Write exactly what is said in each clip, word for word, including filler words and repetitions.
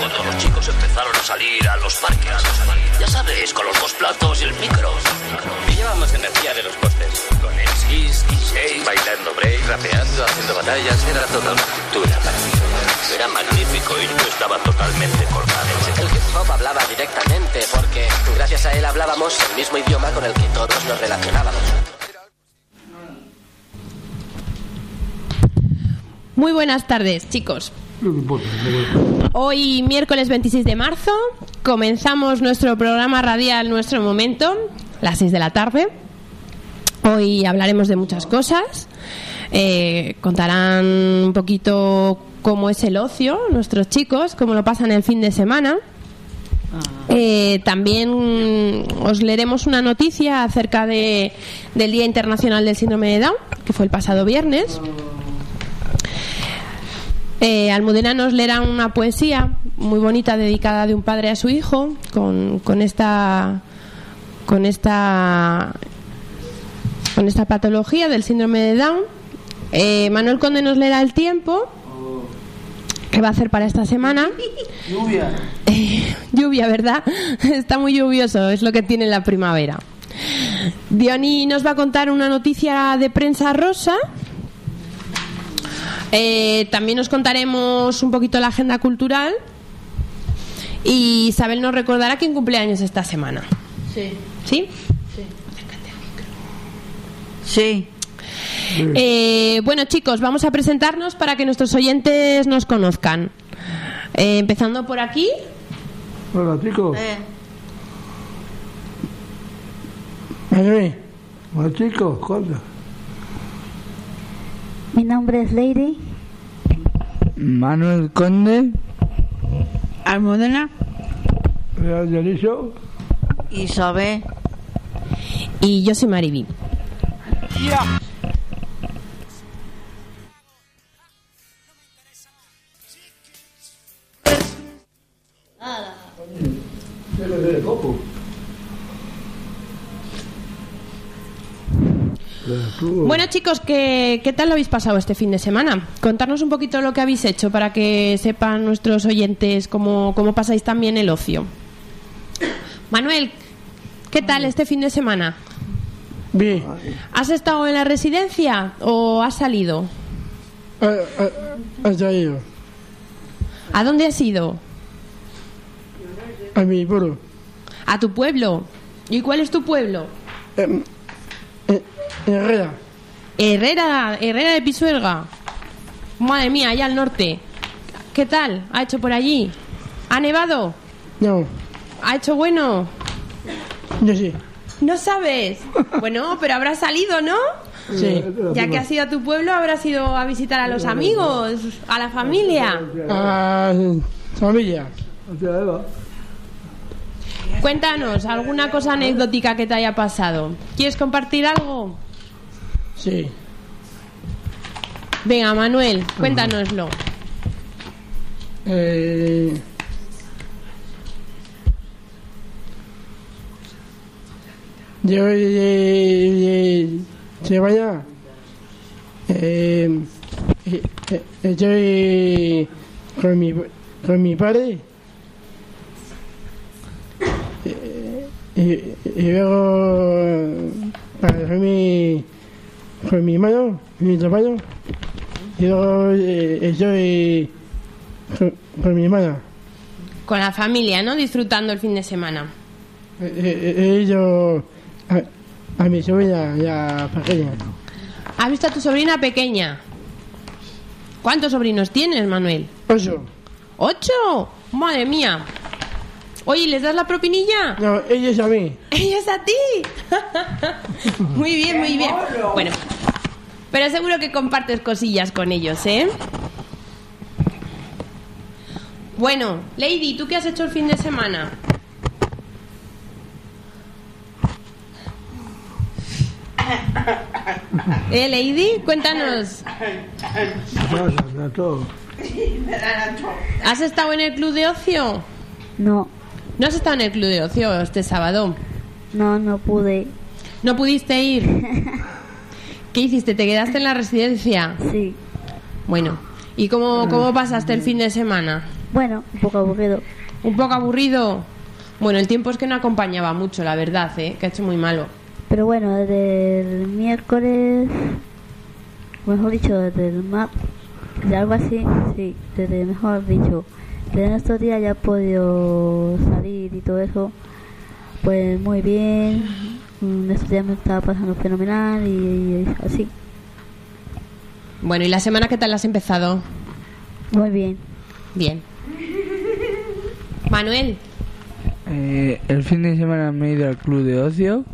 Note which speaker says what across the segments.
Speaker 1: cuando los chicos empezaron a salir a los parques. Ya sabes, con los dos platos y el micro.
Speaker 2: Y lleva más energía de los postes. Con el sis, seis, bailando break, rapeando, haciendo batallas. Era toda una cultura para mí.
Speaker 1: Era magnífico y yo estaba totalmente colgado.
Speaker 3: El hip hop hablaba directamente porque gracias a él hablábamos el mismo idioma con el que todos nos relacionábamos.
Speaker 4: Muy buenas tardes, chicos. Hoy, miércoles veintiséis de marzo, comenzamos nuestro programa radial Nuestro Momento, las seis de la tarde. Hoy hablaremos de muchas cosas. Eh, contarán un poquito cómo es el ocio, nuestros chicos, cómo lo pasan el fin de semana. Eh, también os leeremos una noticia acerca de, del Día Internacional del Síndrome de Down, que fue el pasado viernes. Eh, Almudena nos leerá una poesía muy bonita dedicada de un padre a su hijo con, con esta con esta con esta patología del síndrome de Down. Eh, Manuel Conde nos leerá el tiempo que va a hacer para esta semana.
Speaker 5: Lluvia.
Speaker 4: Eh, lluvia, ¿verdad? Está muy lluvioso, es lo que tiene la primavera. Diony nos va a contar una noticia de prensa rosa. Eh, también os contaremos un poquito la agenda cultural y Isabel nos recordará quién cumpleaños esta semana.
Speaker 6: Sí.
Speaker 4: ¿Sí?
Speaker 6: Sí. Sí.
Speaker 4: Eh, bueno, chicos, vamos a presentarnos para que nuestros oyentes nos conozcan. Eh, empezando por aquí.
Speaker 5: Hola, chicos.
Speaker 6: Eh.
Speaker 5: Manuel. Hola, chicos. Hola.
Speaker 7: Mi nombre es Lady.
Speaker 8: Manuel Conde.
Speaker 6: Almudena.
Speaker 5: Real Dionisio.
Speaker 6: Isabel.
Speaker 4: Y yo soy Mariby.
Speaker 5: Yeah.
Speaker 4: Bueno, chicos, ¿qué, ¿qué tal lo habéis pasado este fin de semana? Contarnos un poquito lo que habéis hecho para que sepan nuestros oyentes cómo, cómo pasáis también el ocio. Manuel, ¿qué tal este fin de semana?
Speaker 5: Bien.
Speaker 4: ¿Has estado en la residencia o has salido?
Speaker 5: ¿Has salido?
Speaker 4: ¿A dónde has ido?
Speaker 5: A mi pueblo.
Speaker 4: ¿A tu pueblo? ¿Y cuál es tu pueblo?
Speaker 5: Eh, eh, Herrera.
Speaker 4: Herrera, Herrera de Pisuerga. Madre mía, allá al norte. ¿Qué tal? ¿Ha hecho por allí? ¿Ha nevado?
Speaker 5: No.
Speaker 4: ¿Ha hecho bueno?
Speaker 5: Yo sí.
Speaker 4: ¿No sabes? Bueno, pero habrás salido, ¿no?
Speaker 5: Sí.
Speaker 4: Ya que has ido a tu pueblo, habrás ido a visitar a los amigos, a la familia.
Speaker 5: A familia.
Speaker 4: Cuéntanos, alguna cosa anecdótica que te haya pasado. ¿Quieres compartir algo?
Speaker 5: Sí.
Speaker 4: Venga, Manuel, cuéntanoslo.
Speaker 5: Eh... Yo de, de, se vaya. Eh, eh, eh, estoy con mi con mi padre. Eh, y, y luego con mi con mi hermano, mi trabajo. Y luego eh, estoy con, con mi hermana.
Speaker 4: Con la familia, ¿no? Disfrutando el fin de semana.
Speaker 5: Eh, eh, ellos a, a mi sobrina, la pequeña.
Speaker 4: ¿Has visto a tu sobrina pequeña? ¿Cuántos sobrinos tienes, Manuel?
Speaker 5: Ocho.
Speaker 4: ¿Ocho? Madre mía. Oye, ¿les das la propinilla?
Speaker 5: No, ella es a mí.
Speaker 4: ¿Ella es a ti? Muy bien, muy bien. Bueno, pero seguro que compartes cosillas con ellos, ¿eh? Bueno, Lady, ¿tú qué has hecho el fin de semana? ¿Eh, Lady? Cuéntanos. ¿Has estado en el club de ocio?
Speaker 7: No.
Speaker 4: ¿No has estado en el club de ocio este sábado?
Speaker 7: No, no pude.
Speaker 4: ¿No pudiste ir? ¿Qué hiciste? ¿Te quedaste en la residencia?
Speaker 7: Sí.
Speaker 4: Bueno, ¿Y cómo, cómo pasaste el fin de semana?
Speaker 7: Bueno, un poco aburrido.
Speaker 4: ¿Un poco aburrido? Bueno, el tiempo es que no acompañaba mucho, la verdad, ¿eh? Que ha hecho muy malo.
Speaker 7: Pero bueno, desde el miércoles, mejor dicho, desde el martes, de algo así, sí, desde mejor dicho, desde estos días ya he podido salir y todo eso, pues muy bien. Estos días me estaba pasando fenomenal y, y así.
Speaker 4: Bueno, ¿y la semana qué tal has empezado?
Speaker 7: Muy bien.
Speaker 4: Bien. Manuel.
Speaker 8: Eh, el fin de semana me he ido al club de ocio.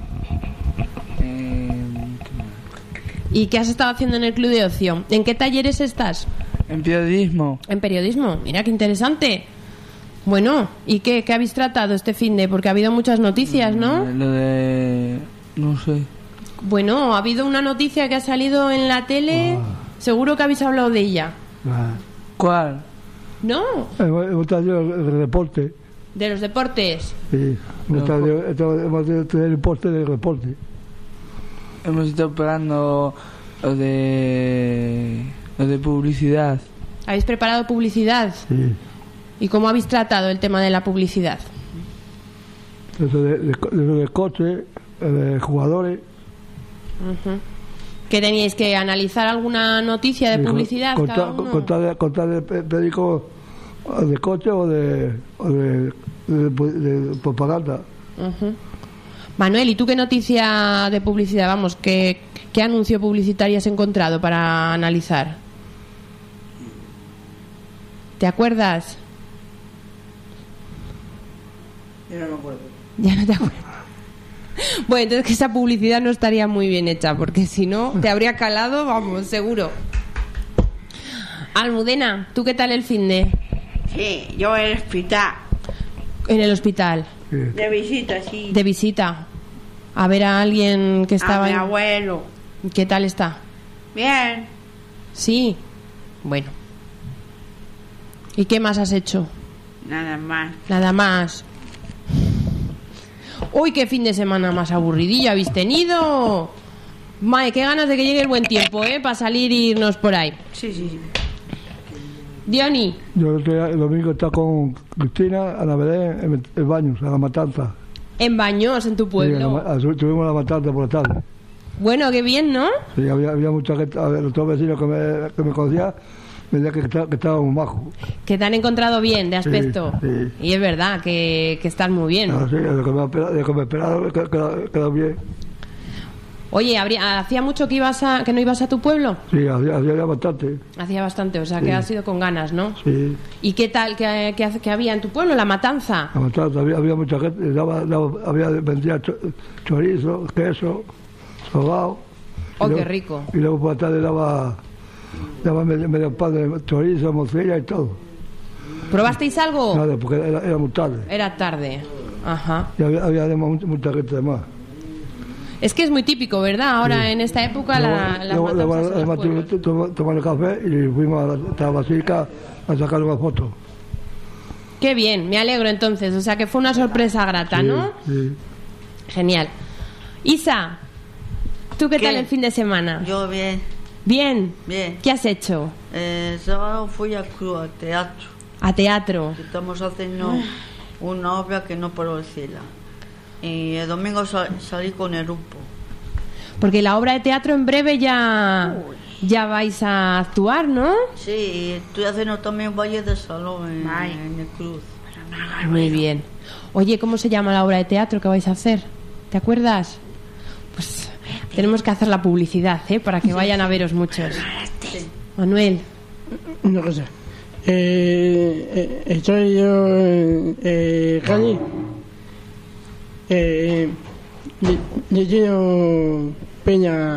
Speaker 8: Eh,
Speaker 4: ¿Y qué has estado haciendo en el club de ocio? ¿En qué talleres estás?
Speaker 8: en periodismo.
Speaker 4: En periodismo. Mira qué interesante. Bueno, ¿y qué, qué habéis tratado este fin de? Porque ha habido muchas noticias, ¿no?
Speaker 8: Eh, lo de... no sé.
Speaker 4: Bueno, ha habido una noticia que ha salido en la tele. Seguro que habéis hablado de ella.
Speaker 8: ¿Cuál?
Speaker 4: ¿No?
Speaker 5: Hemos traído el reporte.
Speaker 4: De los deportes.
Speaker 5: Sí, hemos traído el reporte del reporte.
Speaker 8: Hemos estado pegando lo de... lo de publicidad.
Speaker 4: ¿Habéis preparado publicidad?
Speaker 5: Sí.
Speaker 4: ¿Y cómo habéis tratado el tema de la publicidad?
Speaker 5: Eso de, de, de, de coche, de jugadores.
Speaker 4: Uh-huh. ¿Que teníais que analizar alguna noticia de publicidad
Speaker 5: Contar,
Speaker 4: cada uno?
Speaker 5: contar, contar el periódico de coche o de, o de, de, de, de propaganda.
Speaker 4: Uh-huh. Manuel, ¿y tú qué noticia de publicidad, vamos, qué, qué anuncio publicitario has encontrado para analizar? ¿Te acuerdas?
Speaker 6: Yo no me acuerdo.
Speaker 4: Ya no te acuerdas. Bueno, entonces que esa publicidad no estaría muy bien hecha, porque si no, te habría calado, vamos, seguro. Almudena, ¿tú qué tal el finde?
Speaker 6: Sí, yo en el hospital.
Speaker 4: En el hospital.
Speaker 5: Sí.
Speaker 6: De visita, sí.
Speaker 4: De visita. A ver a alguien que estaba
Speaker 6: A mi
Speaker 4: en...
Speaker 6: abuelo.
Speaker 4: ¿Qué tal está?
Speaker 6: Bien.
Speaker 4: Sí. Bueno. ¿Y qué más has hecho?
Speaker 6: Nada más.
Speaker 4: Nada más. Uy, qué fin de semana más aburridillo habéis tenido. Mae, qué ganas de que llegue el buen tiempo, ¿eh? Para salir e irnos por ahí.
Speaker 6: Sí, sí, sí.
Speaker 4: Diony.
Speaker 5: Yo el, el domingo estaba con Cristina, Ana Belén, en, en Baños, a la matanza.
Speaker 4: En Baños, en tu pueblo.
Speaker 5: Sí, la, tuvimos la matanza por la tarde.
Speaker 4: Bueno, qué bien, ¿no?
Speaker 5: Sí, había, había mucha gente, a ver, los dos vecinos que me, que me conocían, me decían que, que estábamos majos.
Speaker 4: Que te han encontrado bien de aspecto.
Speaker 5: Sí, sí.
Speaker 4: Y es verdad que, que estás muy bien.
Speaker 5: Ah, sí, de que me, de que me esperaba, quedó, quedó bien.
Speaker 4: Oye, ¿habría, ¿hacía mucho que ibas a, que no ibas a tu pueblo?
Speaker 5: Sí, hacía, hacía bastante.
Speaker 4: Hacía bastante, o sea,
Speaker 5: Sí.
Speaker 4: que has ido con ganas, ¿no?
Speaker 5: Sí.
Speaker 4: ¿Y qué tal, qué, qué, qué había en tu pueblo? La matanza.
Speaker 5: La matanza, había, había mucha gente, daba, daba, había, vendía cho, chorizo, queso, sobao.
Speaker 4: Oh,
Speaker 5: Y
Speaker 4: qué
Speaker 5: luego-
Speaker 4: rico.
Speaker 5: Y luego por la tarde daba, daba medio, medio pan de chorizo, morcilla y todo.
Speaker 4: ¿Probasteis algo?
Speaker 5: Nada, porque era, era muy tarde.
Speaker 4: Era tarde. Ajá.
Speaker 5: Y había, había además mucha, mucha gente además.
Speaker 4: Es que es muy típico, ¿verdad? Ahora en esta época la, las
Speaker 5: Luego- luego-
Speaker 4: matanzas en los
Speaker 5: además
Speaker 4: pueblos.
Speaker 5: tuvimos- tom- tomamos café y fuimos a la, a la basílica a sacar una foto.
Speaker 4: Qué bien, me alegro entonces. O sea que fue una sorpresa grata,
Speaker 5: Sí,
Speaker 4: ¿no?
Speaker 5: sí.
Speaker 4: Genial. Isa, ¿tú qué,
Speaker 6: ¿Qué?
Speaker 4: tal el fin de semana?
Speaker 6: Yo bien.
Speaker 4: Bien.
Speaker 6: Bien.
Speaker 4: ¿Qué has hecho?
Speaker 6: El sábado fui al club, al teatro.
Speaker 4: A teatro.
Speaker 6: Estamos haciendo una obra que no puedo decirla. Y el domingo sal- salí con el grupo.
Speaker 4: Porque la obra de teatro en breve ya, ya vais a actuar, ¿no?
Speaker 6: Sí, y estoy haciendo también baile de salón en, en el club.
Speaker 4: Muy bien. Oye, ¿cómo se llama la obra de teatro que vais a hacer? ¿Te acuerdas? Pues tenemos que hacer la publicidad, ¿eh? Para que vayan a veros muchos. Manuel.
Speaker 5: Una cosa. Eh, eh, estoy yo en eh, Cali. Eh, yo quiero Peña.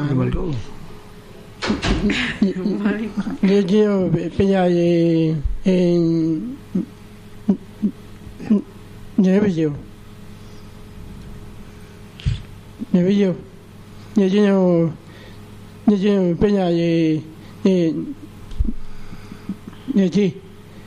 Speaker 5: Yo quiero Peña eh, en. Nevillo. Nevillo. Yo quiero. Yo quiero Peña de. de. de aquí.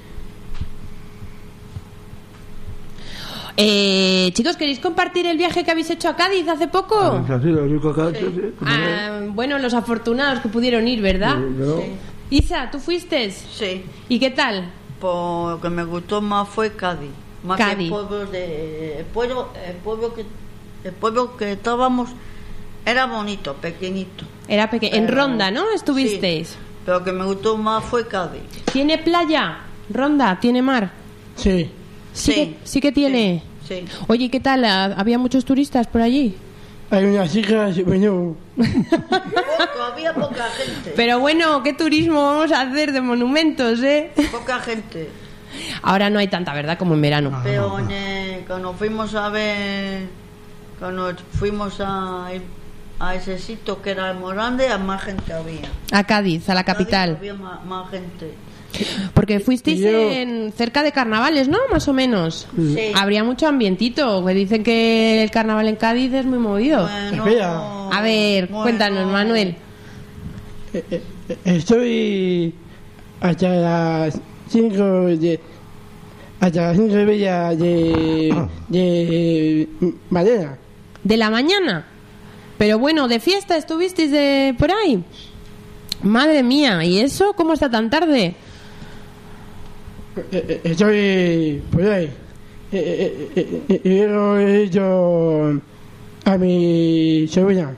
Speaker 4: Eh, chicos, ¿queréis compartir el viaje que habéis hecho a Cádiz hace poco?
Speaker 5: Sí, lo único que-
Speaker 4: Ah, bueno, los afortunados que pudieron ir, ¿verdad?
Speaker 5: Pero
Speaker 4: Isa, ¿tú fuiste?
Speaker 6: Sí.
Speaker 4: ¿Y qué tal?
Speaker 6: Pues lo que me gustó más fue Cádiz. Más
Speaker 4: Cádiz.
Speaker 6: que el pueblo de... El pueblo, el pueblo que... El pueblo que estábamos era bonito, pequeñito.
Speaker 4: Era pequeño. En
Speaker 6: Pero-
Speaker 4: Ronda, ¿no? Estuvisteis.
Speaker 6: Sí, pero lo que me gustó más fue Cádiz.
Speaker 4: ¿Tiene playa? Ronda, ¿tiene mar?
Speaker 5: Sí.
Speaker 4: Sí,
Speaker 6: Sí.
Speaker 4: que, sí que tiene.
Speaker 6: Sí.
Speaker 4: Oye, ¿qué tal? ¿Ha- ¿Había muchos turistas por allí?
Speaker 5: Hay unas chicas, bueno,
Speaker 6: Poco, había poca gente.
Speaker 4: Pero bueno, ¿qué turismo vamos a hacer de monumentos, eh?
Speaker 6: Poca gente.
Speaker 4: Ahora no hay tanta, ¿verdad? Como en verano.
Speaker 6: Pero en el- cuando fuimos a ver... Cuando fuimos a, ir a ese sitio que era el Morande, a más gente había.
Speaker 4: A Cádiz, a la
Speaker 6: Cádiz
Speaker 4: capital.
Speaker 6: Había más, más gente.
Speaker 4: Porque fuisteis
Speaker 5: Y yo-
Speaker 4: en, cerca de carnavales, ¿no? Más o menos.
Speaker 6: Sí.
Speaker 4: Habría mucho ambientito, que dicen que el carnaval en Cádiz es muy movido.
Speaker 6: Bueno,
Speaker 5: Espera.
Speaker 4: A ver,
Speaker 6: bueno.
Speaker 4: cuéntanos, Manuel.
Speaker 5: eh, eh, eh, estoy hasta las cinco de... Hasta las cinco y media de... de... mañana.
Speaker 4: ¿De la mañana? Pero bueno, ¿de fiesta estuvisteis de por ahí? Madre mía, ¿y eso cómo está tan tarde?
Speaker 5: Eh, eh, Estoy por ahí. Eh, eh, eh, eh, Y luego he ido a mi sobrina.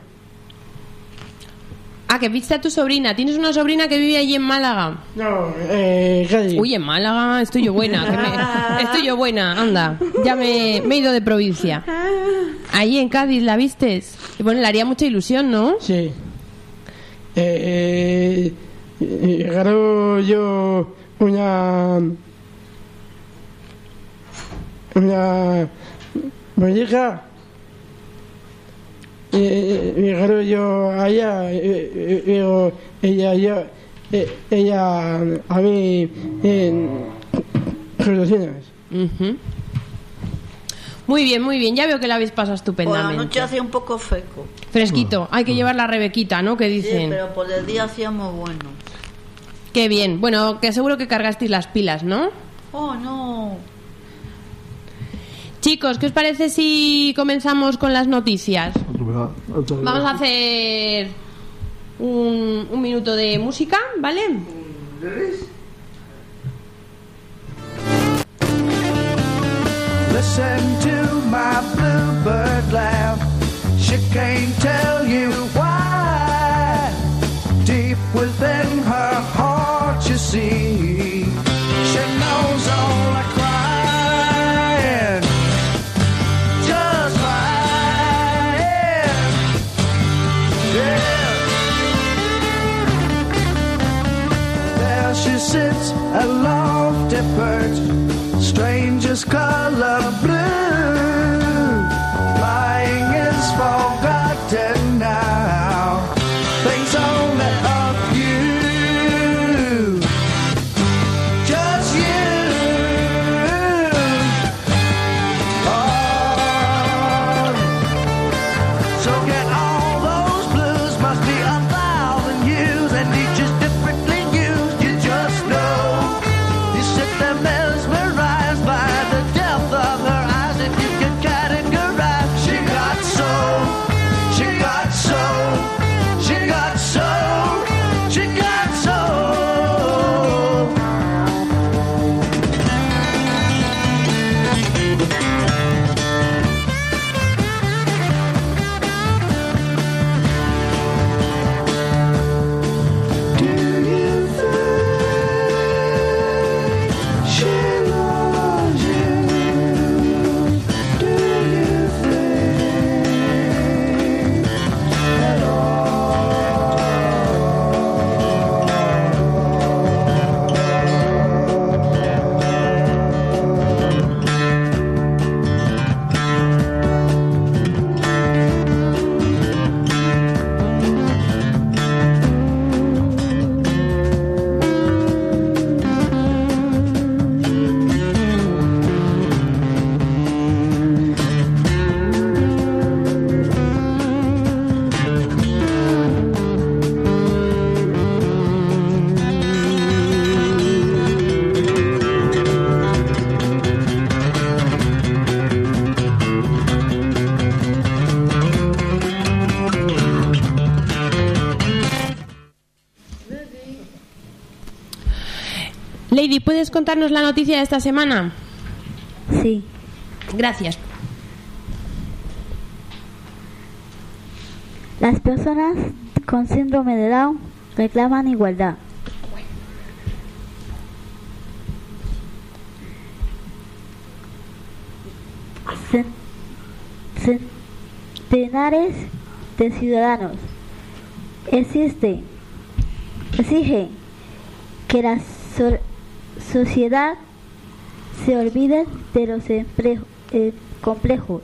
Speaker 4: Ah, que viste a tu sobrina. Tienes una sobrina que vive allí en Málaga.
Speaker 5: No, eh, Cádiz.
Speaker 4: Uy, en Málaga estoy yo buena. que me- Estoy yo buena, anda. Ya me, me he ido de provincia. Allí en Cádiz, ¿la vistes? Y bueno, le haría mucha ilusión, ¿no?
Speaker 5: Sí. Eh, eh, eh, Agarro yo una... Una... muñeca. Eh, eh, agarro yo allá. eh, eh, Pero ella, yo, eh, ella a mí en relaciones.
Speaker 4: Ujú. Muy bien, muy bien. Ya veo que la habéis pasado
Speaker 6: Por la
Speaker 4: estupendamente.
Speaker 6: noche hacía un poco seco.
Speaker 4: Fresquito. Hay que llevar la rebequita, ¿no? Que
Speaker 6: Sí,
Speaker 4: dicen.
Speaker 6: pero por el día hacía muy bueno.
Speaker 4: Qué bien. Bueno, que seguro que cargasteis las pilas, ¿no?
Speaker 6: Oh, no.
Speaker 4: Chicos, ¿qué os parece si comenzamos con las noticias? Vamos a hacer un, un minuto de música, ¿vale?
Speaker 9: Listen to my bluebird laugh. She can't tell you why. Deep within her heart, you see, she knows all the crying, just crying. Yeah. There she sits, a lofty perch, stranger's color blue. Flying is forgotten now. Thinks only of you. Just you. Oh. So get all those blues, must be a thousand years, and each is differently used. You just know. You sit there mesmerized by the depth of her eyes.
Speaker 4: Lady, ¿puedes contarnos la noticia de esta semana?
Speaker 7: Sí.
Speaker 4: Gracias.
Speaker 7: Las personas con síndrome de Down reclaman igualdad. Centenares de ciudadanos existen, exigen que la so- sociedad se olvide de los emple- eh, complejos,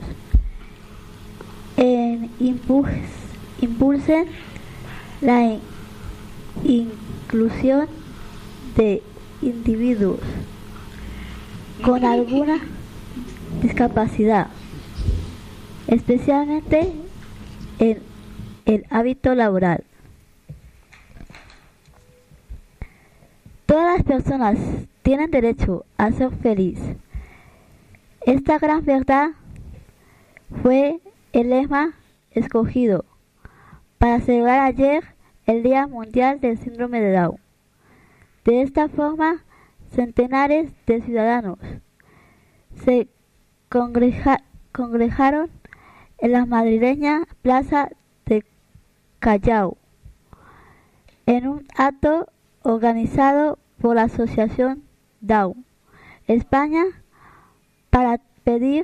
Speaker 7: en impuls- impulsen la in- inclusión de individuos con alguna discapacidad, especialmente en el hábito laboral. Todas las personas tienen derecho a ser feliz. Esta gran verdad fue el lema escogido para celebrar ayer el Día Mundial del Síndrome de Down. De esta forma, centenares de ciudadanos se congrega- congregaron en la madrileña Plaza de Callao, en un acto organizado por la Asociación Down España para pedir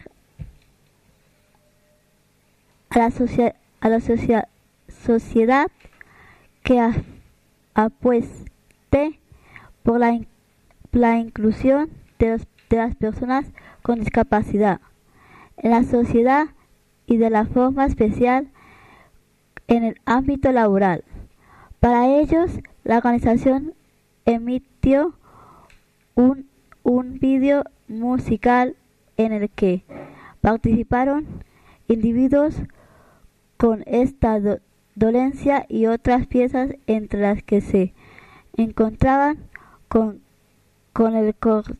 Speaker 7: a la, socia- a la socia- sociedad que a- apueste por la, in- la inclusión de, los- de las personas con discapacidad en la sociedad y de la forma especial en el ámbito laboral. Para ellos, la organización emitió un, un vídeo musical en el que participaron individuos con esta do- dolencia y otras piezas, entre las que se encontraban con, con el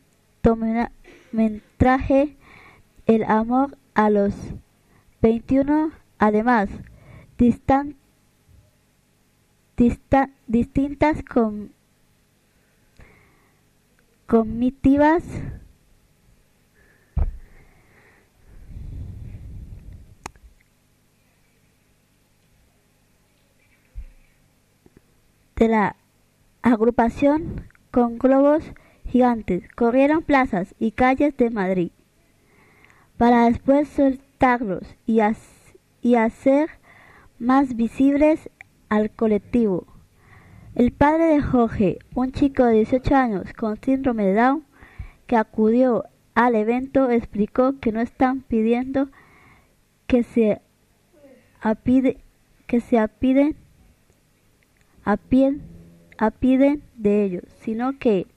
Speaker 7: cortometraje El amor a los veintiuno. Además, distan, dista, distintas com, comitivas de la agrupación con globos gigantes corrieron plazas y calles de Madrid para después soltarlos y, as- y hacer más visibles al colectivo. El padre de Jorge, un chico de dieciocho años con síndrome de Down, que acudió al evento, explicó que no están pidiendo que se apide, que se apiden, apien, apiden de ellos, sino que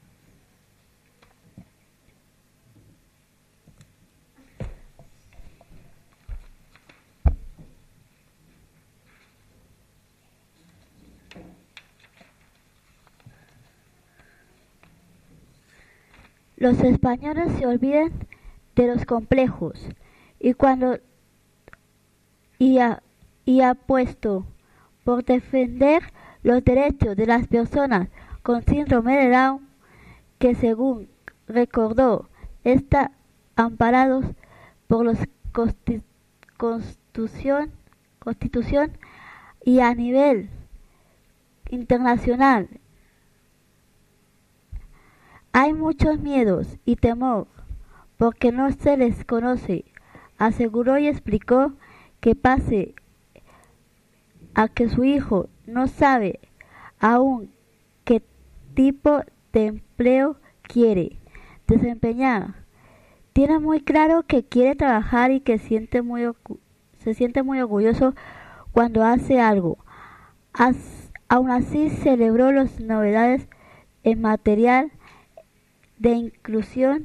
Speaker 7: los españoles se olviden de los complejos y cuando y, ha, y apuesto por defender los derechos de las personas con síndrome de Down, que según recordó están amparados por la consti, constitución, constitución y a nivel internacional. Hay muchos miedos y temor porque no se les conoce, aseguró y explicó que pase a que su hijo no sabe aún qué tipo de empleo quiere desempeñar. Tiene muy claro que quiere trabajar y que siente muy se siente muy orgulloso cuando hace algo. As, aún así celebró las novedades en material de inclusión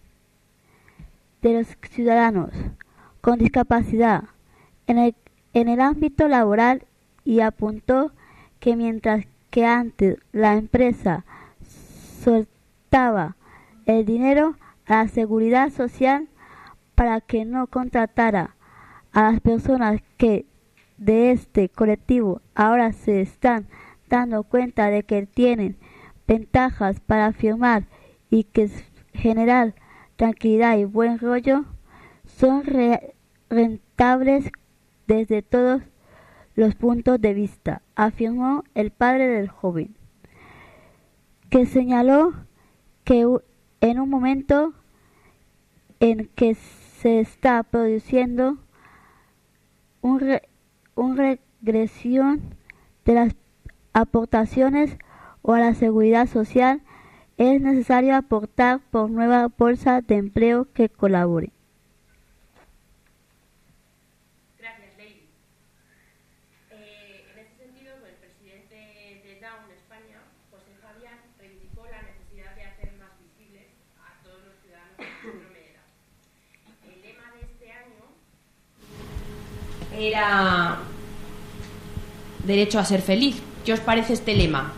Speaker 7: de los ciudadanos con discapacidad en el, en el ámbito laboral y apuntó que mientras que antes la empresa soltaba el dinero a la seguridad social para que no contratara a las personas que de este colectivo ahora se están dando cuenta de que tienen ventajas para afirmar y que generar tranquilidad y buen rollo son re- rentables desde todos los puntos de vista, afirmó el padre del joven, que señaló que en un momento en que se está produciendo un re- una regresión de las aportaciones o a la seguridad social, es necesario aportar por nueva bolsa de empleo que colabore.
Speaker 4: Gracias, Lady. Eh, en este sentido, el presidente de Down España, José Fabián, reivindicó la necesidad de hacer más visibles a todos los ciudadanos con síndrome de Down. El lema de este año era derecho a ser feliz. ¿Qué os parece este lema?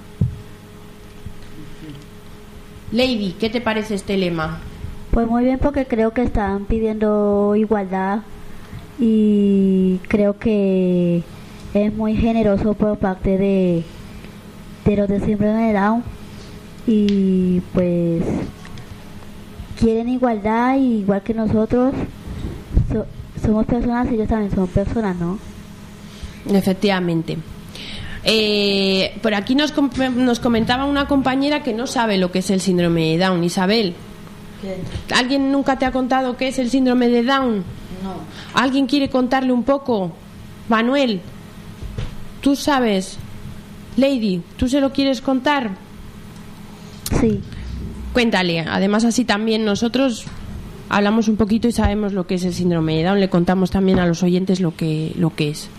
Speaker 4: Lady, ¿qué te parece este lema?
Speaker 7: Pues muy bien, porque creo que están pidiendo igualdad y creo que es muy generoso por parte de, de los de síndrome de Down, y pues quieren igualdad y igual que nosotros so, somos personas, ellos también son personas, ¿no?
Speaker 4: Efectivamente. Eh, por aquí nos, com- nos comentaba una compañera que no sabe lo que es el síndrome de Down. Isabel,
Speaker 6: ¿Qué?
Speaker 4: ¿alguien nunca te ha contado qué es el síndrome de Down?
Speaker 6: No.
Speaker 4: ¿Alguien quiere contarle un poco? Manuel, ¿tú sabes? Lady, ¿tú se lo quieres contar?
Speaker 7: Sí.
Speaker 4: Cuéntale. Además, así también nosotros hablamos un poquito y sabemos lo que es el síndrome de Down. Le contamos también a los oyentes lo que, lo que es.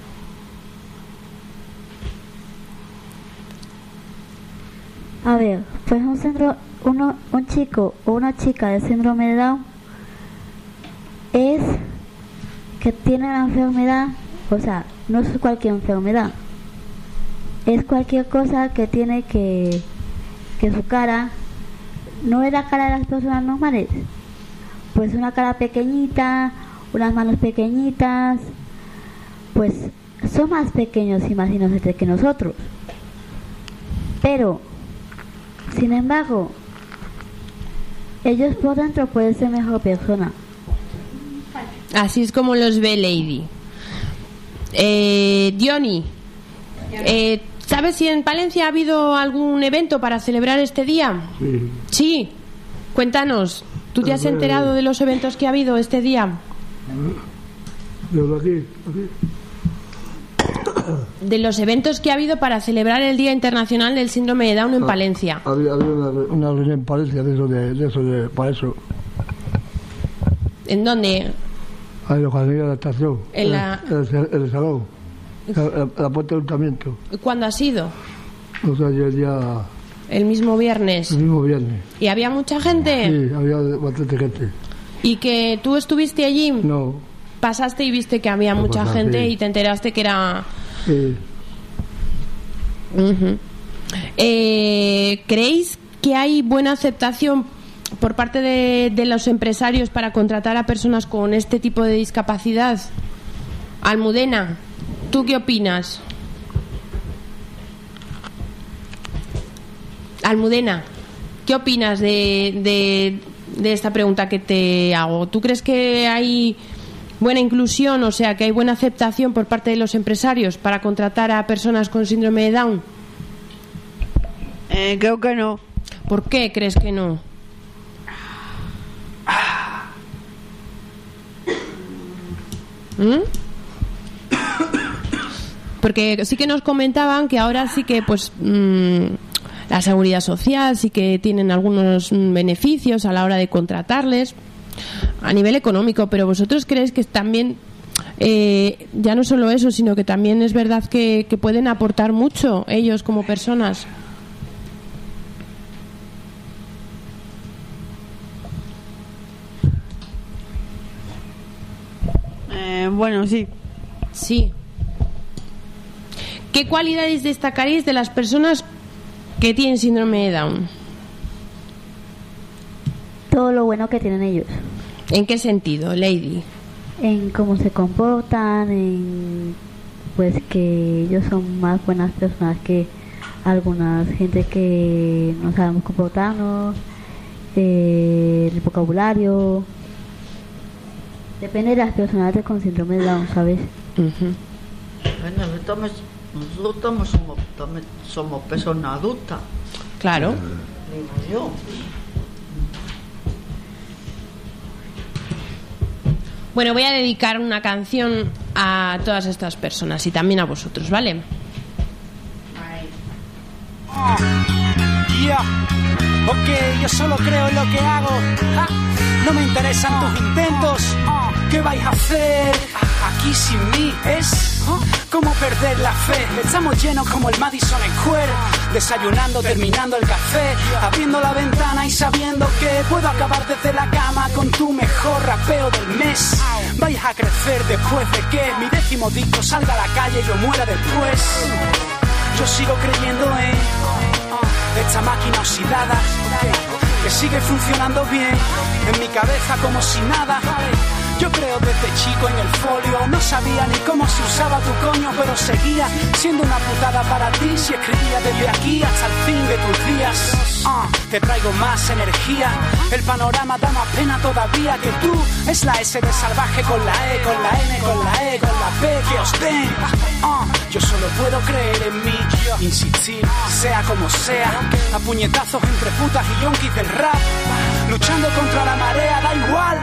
Speaker 7: A ver, pues un, síndrome, uno, un chico o una chica de síndrome de Down es que tiene una enfermedad, o sea, no es cualquier enfermedad, es cualquier cosa que tiene que, que su cara no es la cara de las personas normales, pues una cara pequeñita, unas manos pequeñitas, pues son más pequeños y más inocentes que nosotros, pero sin embargo, ellos por dentro pueden ser mejor persona.
Speaker 4: Así es como los ve Lady. Eh, Diony, eh, ¿sabes si en Palencia ha habido algún evento para celebrar este día?
Speaker 5: Sí.
Speaker 4: Sí. Cuéntanos, ¿tú te has enterado de los eventos que ha habido este día?
Speaker 5: Desde aquí, aquí.
Speaker 4: De los eventos que ha habido para celebrar el Día Internacional del Síndrome de Down en Palencia.
Speaker 5: Había, había una, una reunión en Palencia de eso, de, de eso, de, para eso.
Speaker 4: ¿En dónde?
Speaker 5: Ahí lo cuando iba a la estación.
Speaker 4: En la-
Speaker 5: El, el, el salón. La, la, la puerta del ayuntamiento.
Speaker 4: ¿Cuándo ha sido?
Speaker 5: O sea, yo el día,
Speaker 4: El mismo viernes.
Speaker 5: el mismo viernes.
Speaker 4: ¿Y había mucha gente?
Speaker 5: Sí, había bastante gente.
Speaker 4: ¿Y que tú estuviste allí?
Speaker 5: No,
Speaker 4: Pasaste y viste que había
Speaker 5: No,
Speaker 4: mucha
Speaker 5: pasé,
Speaker 4: gente
Speaker 5: sí.
Speaker 4: y te enteraste que era...
Speaker 5: sí.
Speaker 4: Ujú. Eh, ¿Creéis que hay buena aceptación por parte de, de los empresarios para contratar a personas con este tipo de discapacidad? Almudena, ¿tú qué opinas? Almudena, ¿qué opinas de, de, de esta pregunta que te hago? ¿Tú crees que hay buena inclusión, o sea, que hay buena aceptación por parte de los empresarios para contratar a personas con síndrome de Down?
Speaker 6: Eh, creo que no.
Speaker 4: ¿Por qué crees que no? ¿Mm? Porque sí que nos comentaban que ahora sí que pues mmm, la seguridad social sí que tienen algunos mm, beneficios a la hora de contratarles a nivel económico, pero vosotros creéis que también eh, ya no solo eso, sino que también es verdad que, que pueden aportar mucho ellos como personas.
Speaker 6: Eh, bueno, sí.
Speaker 4: Sí. ¿Qué cualidades destacaréis de las personas que tienen síndrome de Down?
Speaker 7: Todo lo bueno que tienen ellos,
Speaker 4: ¿En qué sentido, Lady?
Speaker 7: en cómo se comportan, en pues que ellos son más buenas personas que algunas gente que no sabemos comportarnos, eh, el vocabulario. Depende de las personalidades con síndrome de Down, ¿sabes?
Speaker 4: Uh-huh.
Speaker 6: Bueno, nosotros, nosotros somos, también somos personas adultas.
Speaker 4: Claro.
Speaker 6: Digo yo.
Speaker 4: Bueno, voy a dedicar una canción a todas estas personas y también a vosotros, ¿vale?
Speaker 10: Yeah. Ok, yo solo creo en lo que hago. Ja. No me interesan tus intentos. ¿Qué vais a hacer aquí sin mí? Es como perder la fe. Estamos llenos como el Madison Square, desayunando, terminando el café, abriendo la ventana y sabiendo que puedo acabar desde la cama con tu mejor rapeo del mes. Vais a crecer después de que mi décimo disco salga a la calle y yo muera después. Yo sigo creyendo en esta máquina oxidada, okay, que sigue funcionando bien en mi cabeza como si nada. Yo creo desde chico en el folio, no sabía ni cómo se usaba tu coño, pero seguía siendo una putada para ti si escribía desde aquí hasta el fin de tus días. Uh, te traigo más energía, el panorama da más pena todavía que tú. Es la S de salvaje con la E, con la N, con la E, con la P que os den. Uh, yo solo puedo creer en mí, insistir, sea como sea, a puñetazos entre putas y yonkis del rap, luchando contra la marea, da igual.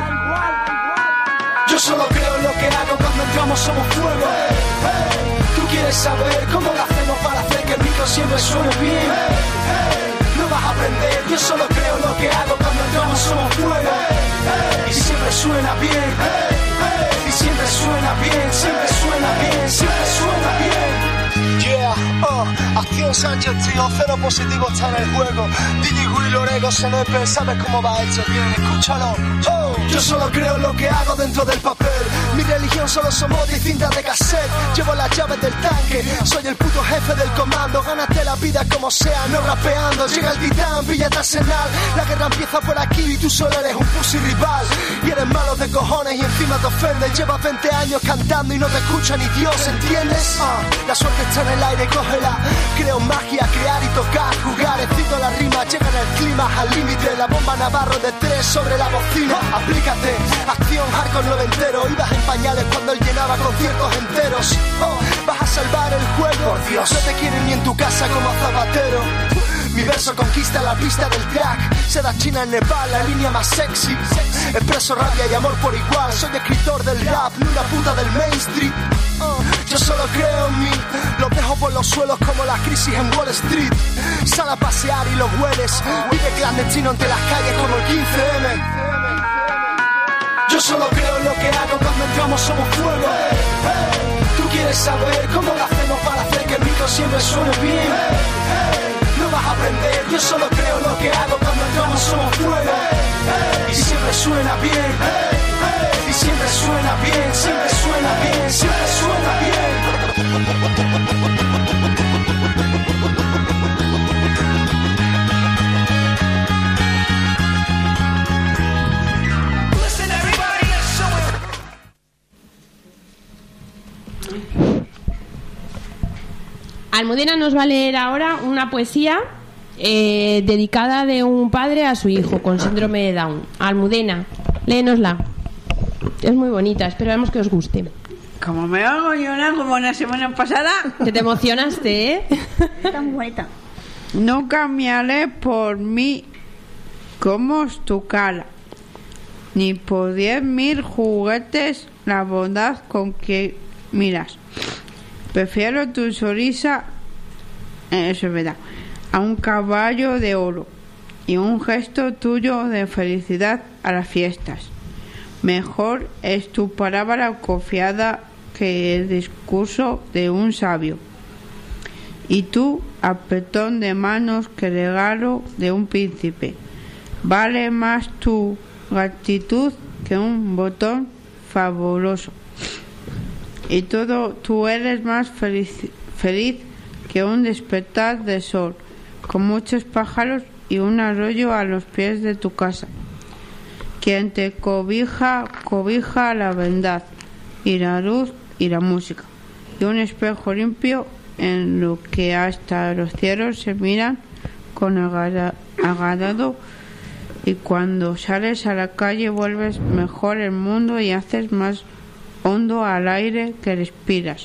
Speaker 10: Yo solo creo en lo que hago, cuando entramos somos fuego. Hey, hey. Tú quieres saber cómo lo hacemos para hacer que el micro siempre suene bien. Hey, hey. No vas a aprender, yo solo creo en lo que hago, cuando entramos somos fuego. Hey, hey. Y siempre suena bien. Hey, hey. Y siempre suena bien, siempre suena bien, siempre suena bien.
Speaker 11: Yeah, oh, acción Sánchez, tío, cero positivo está en el juego. D J Will Orego, Senepe, sabes cómo va esto bien, escúchalo. Oh, yo solo creo en lo que hago dentro del papel. Mi religión solo somos y cintas de cassette. Llevo las llaves del tanque, soy el puto jefe del comando. Gánate la vida como sea, no rapeando. Llega el titán, píllate Arsenal. La guerra empieza por aquí y tú solo eres un pussy rival. Y eres malo de cojones y encima te ofendes. Llevas veinte años cantando y no te escucha ni Dios, ¿entiendes? Uh, la suerte está en el aire, cógela. Creo magia, crear y tocar, jugar. Excito la rima, llega en el clima al límite. La bomba Navarro de tres sobre la bocina. Aplícate, acción hardcore noventero. Ibas en pañales cuando él llenaba conciertos enteros. Oh, vas a salvar el juego, por Dios. No te quieren ni en tu casa como a Zapatero. Mi verso conquista la pista del track. Seda china en Nepal, la línea más sexy. Expreso rabia y amor por igual. Soy escritor del rap, no una puta del mainstream. uh, Yo solo creo en mí. Los dejo por los suelos como la crisis en Wall Street. Sal a pasear y los hueles. Vive clandestino entre las calles como el quince eme. Yo solo creo en lo que hago, cuando entramos somos fuego. Hey, hey. Tú quieres saber cómo lo hacemos para hacer que el micro siempre suene bien. Hey, hey. No vas a aprender, yo solo creo en lo que hago, cuando entramos somos fuego. Hey, hey. Y siempre suena bien. Hey, hey. Y siempre suena bien, siempre suena bien, siempre suena bien.
Speaker 4: Almudena nos va a leer ahora una poesía eh, dedicada de un padre a su hijo con síndrome de Down. Almudena, léenosla. Es muy bonita, esperamos que os guste.
Speaker 12: Como me hago llorar como la semana pasada.
Speaker 4: Que te emocionaste, ¿eh?
Speaker 7: Está muy bonita.
Speaker 12: No cambiaré por mí como es tu cara, ni por diez mil juguetes la bondad con que miras. Prefiero tu sonrisa, eso es verdad, a un caballo de oro y un gesto tuyo de felicidad a las fiestas. Mejor es tu palabra confiada que el discurso de un sabio, y tu apretón de manos que el regalo de un príncipe. Vale más tu gratitud que un botón fabuloso. Y todo, tú eres más feliz, feliz que un despertar de sol, con muchos pájaros y un arroyo a los pies de tu casa. Quien te cobija, cobija la verdad, y la luz y la música, y un espejo limpio en lo que hasta los cielos se miran con agrada- agradado, y cuando sales a la calle vuelves mejor el mundo y haces más hondo al aire que respiras.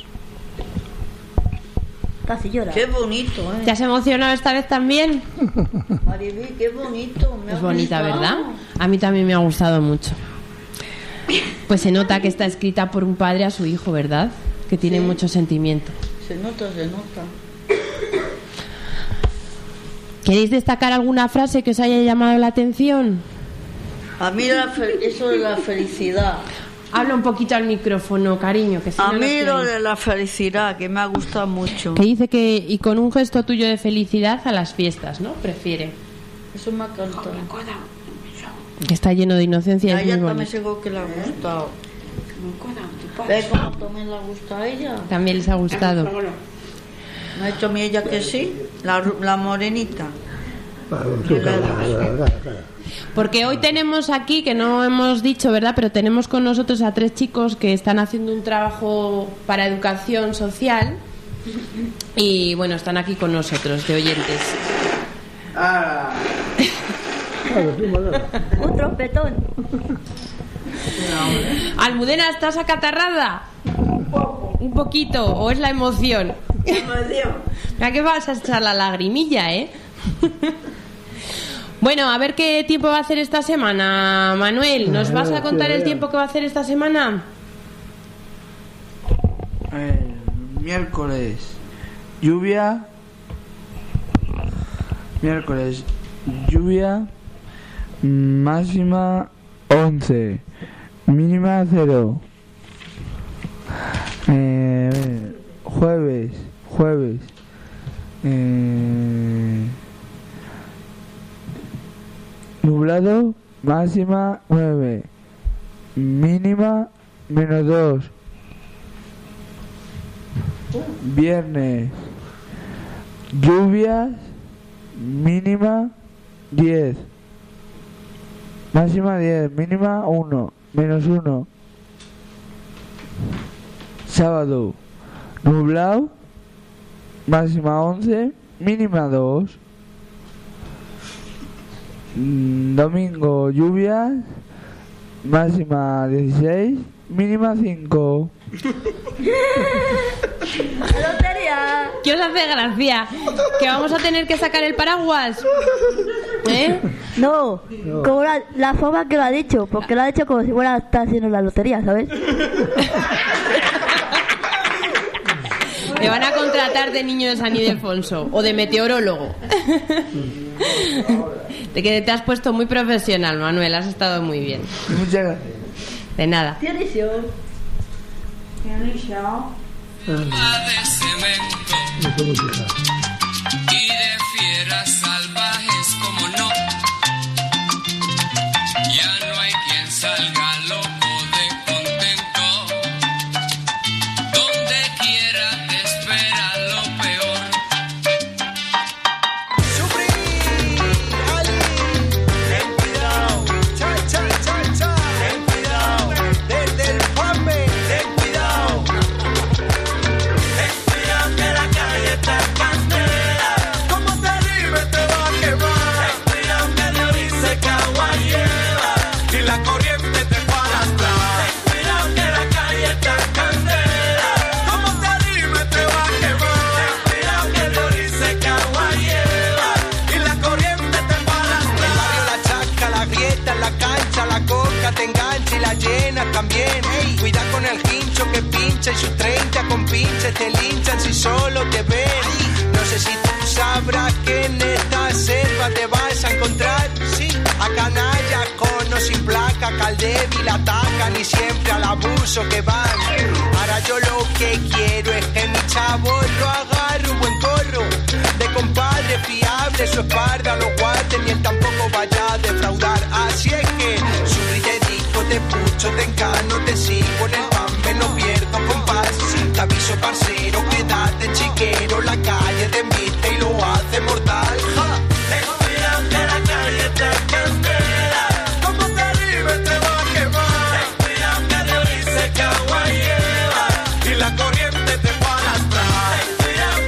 Speaker 7: Casi llora.
Speaker 6: Qué bonito, ¿eh?
Speaker 4: ¿Te has emocionado esta vez también?
Speaker 6: Maribí, qué bonito. Me
Speaker 4: Es
Speaker 6: ha
Speaker 4: bonita,
Speaker 6: gustado.
Speaker 4: ¿verdad? A mí también me ha gustado mucho. Pues se nota que está escrita por un padre a su hijo, ¿verdad? Que tiene
Speaker 6: Sí.
Speaker 4: mucho sentimiento.
Speaker 6: Se nota, se nota.
Speaker 4: ¿Queréis destacar alguna frase que os haya llamado la atención?
Speaker 6: A mí la fe- eso de la felicidad.
Speaker 4: Habla un poquito al micrófono, cariño, que si
Speaker 6: A
Speaker 4: no
Speaker 6: mí
Speaker 4: lo
Speaker 6: lo
Speaker 4: oye.
Speaker 6: de la felicidad, que me ha gustado mucho.
Speaker 4: Que dice que, y con un gesto tuyo de felicidad a las fiestas, ¿no? Prefiere.
Speaker 6: Eso me ha encantado.
Speaker 4: Que está lleno de inocencia y
Speaker 6: A
Speaker 4: es
Speaker 6: ella
Speaker 4: muy
Speaker 6: también
Speaker 4: bonito.
Speaker 6: seguro que le ha gustado. ¿Ves cómo también le gusta a ella?
Speaker 4: También les ha gustado.
Speaker 6: Me ha dicho a mí ella que sí, la, ru- la morenita.
Speaker 4: Porque hoy tenemos aquí, que no hemos dicho, ¿verdad? Pero tenemos con nosotros a tres chicos que están haciendo un trabajo para educación social. Y bueno, están aquí con nosotros, de oyentes.
Speaker 7: Un trompetón.
Speaker 4: Almudena, ¿estás acatarrada? Un poquito, o es la emoción. Mira que vas a echar la lagrimilla, ¿eh? Bueno, a ver qué tiempo va a hacer esta semana, Manuel. ¿Nos vas a contar el tiempo que va a hacer esta semana?
Speaker 8: El miércoles lluvia. Miércoles lluvia. Máxima once. Mínima cero. Eh, jueves. Jueves. Eh, nublado. Máxima nueve. Mínima menos dos. Viernes. Lluvias. Mínima diez. Máxima diez. Mínima uno. Menos uno. Sábado. Nublado. Máxima once. Mínima dos. Mm, Domingo. Lluvias. Máxima dieciséis. Mínima cinco.
Speaker 7: ¡Lotería!
Speaker 4: ¿Qué os hace gracia? ¿Que vamos a tener que sacar el paraguas? ¿Eh?
Speaker 7: No, como la, la forma que lo ha dicho, porque lo ha dicho como si fuera estar haciendo la lotería, ¿sabes?
Speaker 4: Te van a contratar de niño de San Ildefonso o de meteorólogo. De que te has puesto muy profesional, Manuel. Has estado muy bien.
Speaker 8: Muchas gracias.
Speaker 4: De nada.
Speaker 7: ¿Qué dicho?
Speaker 13: Y de fieras salvajes como no. Ya no hay quien salga loco de contento. Donde quiera te espera lo peor.
Speaker 11: Sufrir, Ali, ten cuidado, cha, cha, cha, cha, ten cuidado, desde el Pampe, ten cuidado, ten cuidado que la calle está candela, como te libre te va a quemar, ten cuidado que el río dice que agua lleva, y la corriente te va a arrastrar, ten cuidado que la calle está candela, como te libre te va a quemar, ten cuidado que el río dice que agua lleva, y la corriente te va a arrastrar. El barrio, la chaca, la grieta, la cancha, la coca te engancha y la llena también. Ey, cuida con el hincho que pincha y sus treinta con pinches te linchan si solo te ven. No sé si tú sabrás que en esta selva te vas a encontrar, sí, a canallas con o sin placa, que al débil atacan y siempre al abuso que van. Ahora yo lo que quiero es que mi chavo lo agarre un buen corro de compadre fiable, su espalda lo guarden y él tampoco vaya a defraudar. Así es que sufrí, te digo, te pucho, te encano, te sigo en el pampe, no pierdo compás. Te aviso, parcero, quédate chiquero, la calle te invita y lo hace mortal. Ja. Ten cuidado que la calle está candela, como te libre te va a quemar. Ten cuidado que el río dice que agua lleva, y la corriente te va a arrastrar. Ten cuidado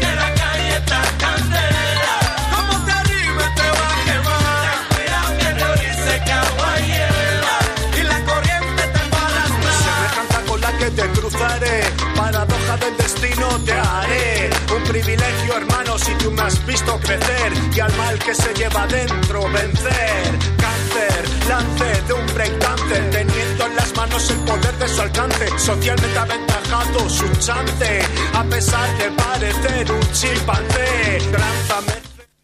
Speaker 11: visto crecer y al mal que se lleva dentro vencer. Cáncer, lance de un breakdance, teniendo en las manos el poder de su alcance. Socialmente aventajado su chante, a pesar de parecer un chimpancé. Gránzame.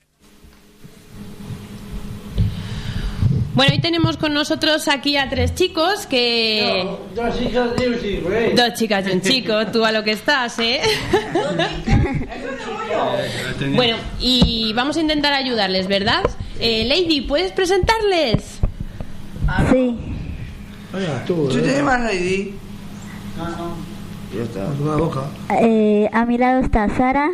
Speaker 4: Bueno, hoy tenemos con nosotros aquí a tres chicos que...
Speaker 5: No, dos chicas y un chico, ¿eh?
Speaker 4: Dos chicas y un chico, tú a lo que estás, ¿eh? Bueno, y vamos a intentar ayudarles, ¿verdad? Eh, Lady, ¿puedes presentarles?
Speaker 7: Sí.
Speaker 5: Oiga, tú,
Speaker 8: ¿Tú
Speaker 5: ¿eh?
Speaker 8: te llamas Lady?
Speaker 6: No, no.
Speaker 8: Ya está.
Speaker 5: Con la boca.
Speaker 7: Eh, a mi lado está Sara,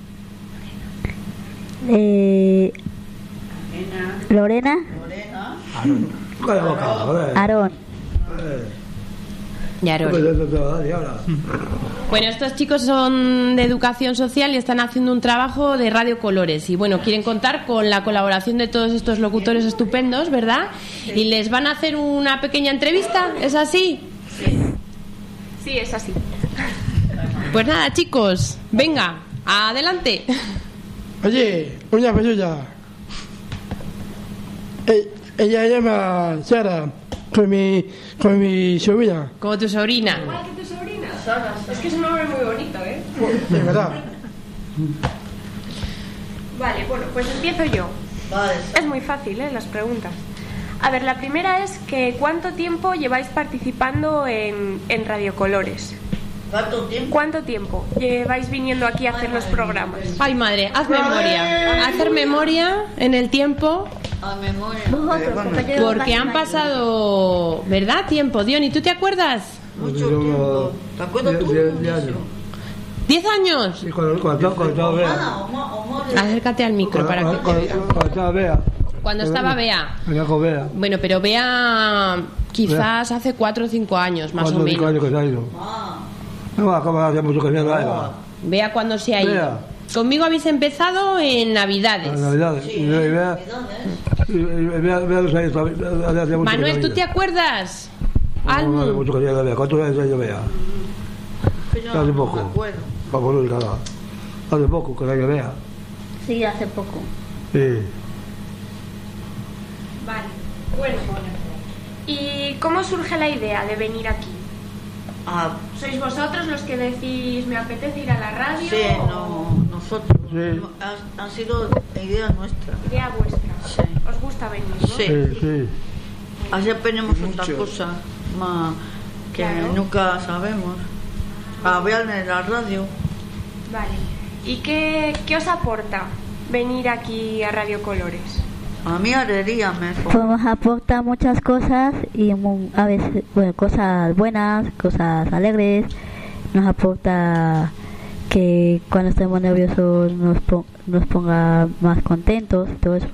Speaker 7: eh, Lorena,
Speaker 5: Con la boca, joder.
Speaker 7: Aarón.
Speaker 4: Y Aarón. Bueno, estos chicos son de educación social y están haciendo un trabajo de Radio Colores y bueno, quieren contar con la colaboración de todos estos locutores estupendos, ¿verdad? Y les van a hacer una pequeña entrevista, ¿es así?
Speaker 14: Sí, es así.
Speaker 4: Pues nada, chicos, venga, adelante.
Speaker 5: Oye, una peluda. Eh, ella llama Sara, con mi, con mi sobrina.
Speaker 4: Como tu sobrina.
Speaker 14: Igual que tu sobrina. Es que es un nombre muy bonito, ¿eh?
Speaker 5: De verdad.
Speaker 14: Vale, bueno, pues empiezo yo.
Speaker 6: Vale.
Speaker 14: Es muy fácil, ¿eh? Las preguntas. A ver, la primera es que ¿cuánto tiempo lleváis participando en, en Radio Colores?
Speaker 6: ¿Cuánto tiempo?
Speaker 14: ¿Cuánto tiempo lleváis viniendo aquí a hacer los programas?
Speaker 4: Ay, madre, haz memoria. Hacer memoria en el tiempo.
Speaker 6: A memoria.
Speaker 7: Vosotros, compañeros,
Speaker 4: Porque han pasado, ¿verdad? Tiempo. Diony, ¿tú te acuerdas?
Speaker 6: Mucho tiempo. ¿Te acuerdas tú?
Speaker 4: ¿Diez años?
Speaker 5: Y cuando, cuando, cuando estaba Bea.
Speaker 6: Ah, o más, o más.
Speaker 4: Acércate al micro para que...
Speaker 5: Cuando, cuando estaba Bea.
Speaker 4: Cuando estaba Bea.
Speaker 5: Venía con Bea.
Speaker 4: Bueno, pero Bea quizás hace cuatro o cinco años, más o
Speaker 5: Cuando cinco
Speaker 4: menos.
Speaker 5: años que se ha ido.
Speaker 6: Ah,
Speaker 5: No, acabo de hacer mucho que se ha ido.
Speaker 4: Bea cuando se ha ido.
Speaker 5: Bea.
Speaker 4: Conmigo habéis empezado en Navidades.
Speaker 5: En Navidades. Y Bea. Y Bea, Bea los ha ido. hace mucho
Speaker 4: Manuel,
Speaker 5: que
Speaker 4: ¿tú
Speaker 5: se ha
Speaker 4: te
Speaker 5: ido.
Speaker 4: acuerdas?
Speaker 5: No, no, hace
Speaker 4: Almu.
Speaker 5: mucho que se ha ido Bea. ¿Cuántos años se ha ido Bea?
Speaker 6: que yo
Speaker 5: Hace
Speaker 6: no me
Speaker 5: poco.
Speaker 6: acuerdo.
Speaker 5: Vamos a ver nada. Hace poco que se ha ido Bea.
Speaker 7: Sí, hace poco.
Speaker 5: Sí.
Speaker 14: Vale, bueno. ¿Y cómo surge la idea de venir aquí?
Speaker 6: Ah,
Speaker 14: ¿Sois vosotros los que decís me apetece ir a la radio?
Speaker 6: sí,
Speaker 14: o
Speaker 6: no, nosotros.
Speaker 5: Sí.
Speaker 6: Ha, ha sido idea nuestra.
Speaker 14: idea vuestra?
Speaker 6: Sí.
Speaker 14: ¿Os gusta venir, no?
Speaker 6: Sí.
Speaker 5: Sí, sí.
Speaker 6: Así tenemos otra cosa más que
Speaker 14: Claro.
Speaker 6: nunca sabemos. Hablar en la radio.
Speaker 14: Vale. ¿Y qué, qué os aporta venir aquí a Radio Colores?
Speaker 6: A mí alegría mejor.
Speaker 7: Pues nos aporta muchas cosas y mu- a veces, bueno, cosas buenas, cosas alegres. Nos aporta que cuando estemos nerviosos nos, po- nos ponga más contentos y todo eso.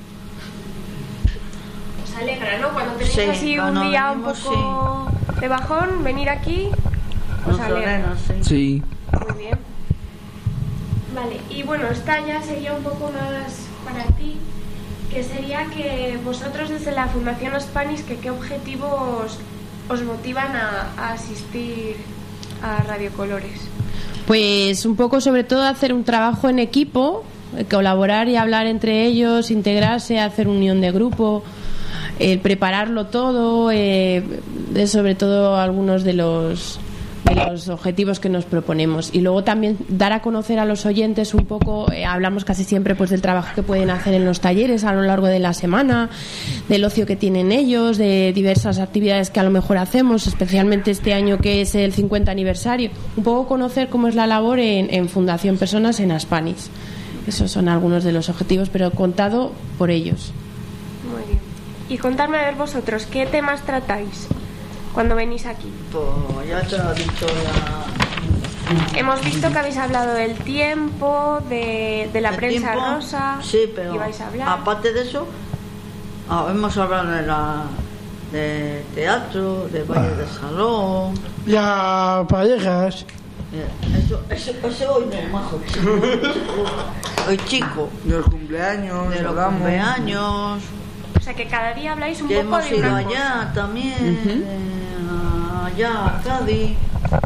Speaker 14: Os alegra, ¿no? Cuando tenéis
Speaker 6: Sí,
Speaker 14: así un
Speaker 6: cuando
Speaker 14: día un
Speaker 6: venimos,
Speaker 14: poco de bajón, venir aquí os
Speaker 6: Nos
Speaker 14: alegra.
Speaker 6: alegra, sí.
Speaker 8: Sí.
Speaker 14: Muy bien. Vale, y bueno, esta ya sería un poco más para ti, que sería que vosotros desde la Fundación Spanish, que qué objetivos os motivan a, a asistir a Radio Colores.
Speaker 4: Pues un poco sobre todo hacer un trabajo en equipo, eh, colaborar y hablar entre ellos, integrarse, hacer unión de grupo, el prepararlo todo, eh, de sobre todo algunos de los de los objetivos que nos proponemos y luego también dar a conocer a los oyentes un poco, eh, hablamos casi siempre pues del trabajo que pueden hacer en los talleres a lo largo de la semana, del ocio que tienen ellos, de diversas actividades que a lo mejor hacemos, especialmente este año que es el cincuenta aniversario, un poco conocer cómo es la labor en, en Fundación Personas en Spanish. Esos son algunos de los objetivos, pero contado por ellos.
Speaker 14: Muy bien. Y contadme a ver vosotros, ¿qué temas tratáis cuando venís aquí?
Speaker 6: Pues ya te lo he dicho ya.
Speaker 14: Hemos visto que habéis hablado del tiempo, de, de la
Speaker 6: El
Speaker 14: prensa
Speaker 6: tiempo,
Speaker 14: rosa.
Speaker 6: Sí, pero
Speaker 14: ¿Y vais a hablar?
Speaker 6: aparte de eso, ah, hemos hablado de, la, de teatro, de baile de salón.
Speaker 5: Ya parejas.
Speaker 6: Eh, Eso, eso, eso hoy no es majo, chico. Hoy chico.
Speaker 8: De los cumpleaños,
Speaker 6: De los
Speaker 8: hablamos.
Speaker 6: cumpleaños.
Speaker 14: O sea que cada día habláis un
Speaker 6: Ya
Speaker 14: poco
Speaker 6: hemos
Speaker 14: de
Speaker 6: ido
Speaker 14: una
Speaker 6: allá
Speaker 14: cosa.
Speaker 6: también, eh, allá a Cádiz.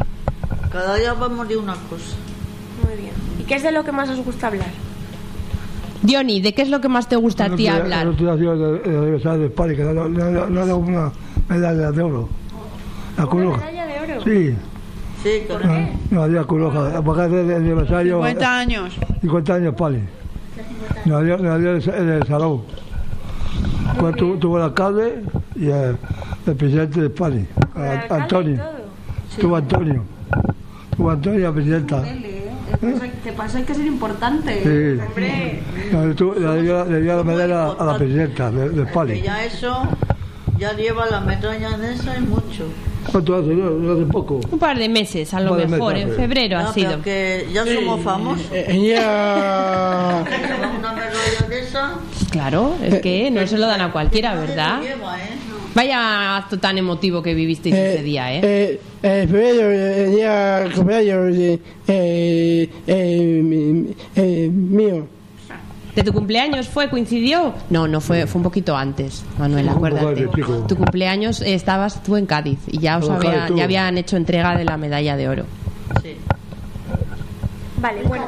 Speaker 6: Cada día vamos de una cosa.
Speaker 14: Muy bien. ¿Y qué es de lo que más os gusta hablar?
Speaker 4: Diony, ¿de qué es lo que más te gusta a ti hablar?
Speaker 5: El otro día ha sido el aniversario de España, que le ha dado una medalla de oro. La Cruz Roja.
Speaker 14: ¿Medalla de oro?
Speaker 5: Sí.
Speaker 6: Sí,
Speaker 14: ¿por qué?
Speaker 5: No, la Cruz Roja. Porque es el aniversario.
Speaker 12: cincuenta años.
Speaker 5: cincuenta años, Pali. Nos dio, nos dio en el salón. Pues tuvo, tuvo el alcalde y el, el presidente de Pali, Antonio. Tuvo Antonio. Tuvo Antonio y la presidenta.
Speaker 15: Te pasa, hay que ser importante.
Speaker 5: Sí.
Speaker 15: Hombre.
Speaker 5: Le, tuvo, le, dio, le dio la medalla a la presidenta de, de Pali.
Speaker 6: Y ya eso, ya lleva la medalla de esa y mucho.
Speaker 5: ¿Cuánto hace? No, hace poco.
Speaker 4: Un par de meses, a lo mejor, en febrero
Speaker 6: no,
Speaker 4: ha sido.
Speaker 6: Pero que ya somos famosos.
Speaker 5: Ella...
Speaker 6: Una medalla de esa.
Speaker 4: Claro, es que no se lo dan a cualquiera, ¿verdad?
Speaker 6: Lleva, ¿eh?
Speaker 4: Vaya acto tan emotivo que vivisteis
Speaker 5: Eh,
Speaker 4: ese día, ¿eh?
Speaker 5: Eh, eh, febrero, el día cumpleaños eh, eh, eh, mi- eh, mío.
Speaker 4: ¿De tu cumpleaños fue? ¿Coincidió? No, no fue, fue un poquito antes, Manuel,
Speaker 5: Un poco
Speaker 4: acuérdate.
Speaker 5: antes, chico.
Speaker 4: Tu cumpleaños eh, estabas tú en Cádiz y ya os
Speaker 5: Estaba en
Speaker 4: había-
Speaker 5: Cádiz, tú.
Speaker 4: ya habían hecho entrega de la medalla de oro.
Speaker 6: Sí.
Speaker 14: Vale, bueno.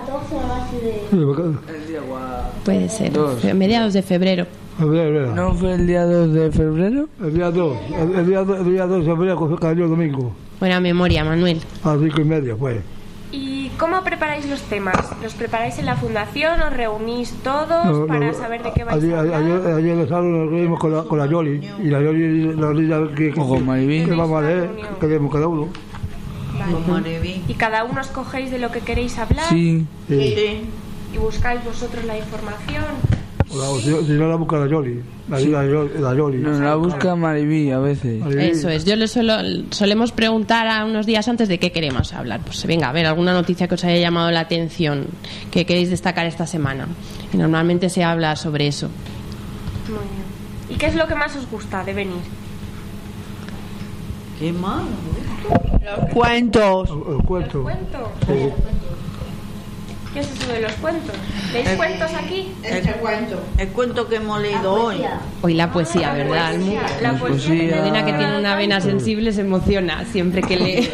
Speaker 4: Puede ser,
Speaker 8: Dos.
Speaker 4: fe- mediados de febrero.
Speaker 8: ¿No fue el día dos de febrero?
Speaker 5: El día dos. El, el día dos el día dos de febrero cayó el domingo.
Speaker 4: Buena memoria, Manuel.
Speaker 5: A las cinco y media, pues.
Speaker 14: ¿Y cómo preparáis los temas? ¿Los preparáis en la fundación? ¿Os reunís todos
Speaker 5: No,
Speaker 14: para
Speaker 5: no,
Speaker 14: saber de qué vais
Speaker 5: ayer,
Speaker 14: a hablar?
Speaker 5: ayer, ayer en el salón nos reunimos con la, con la Yoli. Y la Yoli nos dice que, que,
Speaker 8: Ojo, Maribí.
Speaker 5: que vamos a leer, que leemos cada uno.
Speaker 14: Vale. ¿Y cada uno escogéis de lo que queréis hablar?
Speaker 8: Sí.
Speaker 6: Sí.
Speaker 14: ¿Y buscáis vosotros la información?
Speaker 5: O la- si, si no la busca la Yoli. La,
Speaker 8: Sí.
Speaker 5: la, Yoli- la Yoli.
Speaker 8: Nos la busca Maribí a veces.
Speaker 4: Eso es, yo le suelo, solemos preguntar a unos días antes de qué queremos hablar. Pues venga, a ver, alguna noticia que os haya llamado la atención, que queréis destacar esta semana. Y normalmente se habla sobre eso.
Speaker 14: Muy bien. ¿Y qué es lo que más os gusta de venir?
Speaker 6: Qué malo.
Speaker 12: Los cuentos.
Speaker 5: El, el cuento.
Speaker 14: ¿Cuentos?
Speaker 5: Sí.
Speaker 14: ¿Qué es eso de los cuentos? ¿Leéis
Speaker 6: El-
Speaker 14: cuentos aquí?
Speaker 6: El cuento. El cuento que hemos leído hoy.
Speaker 4: Hoy la poesía, ¿verdad, Almu?
Speaker 14: La
Speaker 8: Pues
Speaker 14: poesía.
Speaker 4: Elena, que tiene una vena sensible, se emociona siempre que lee.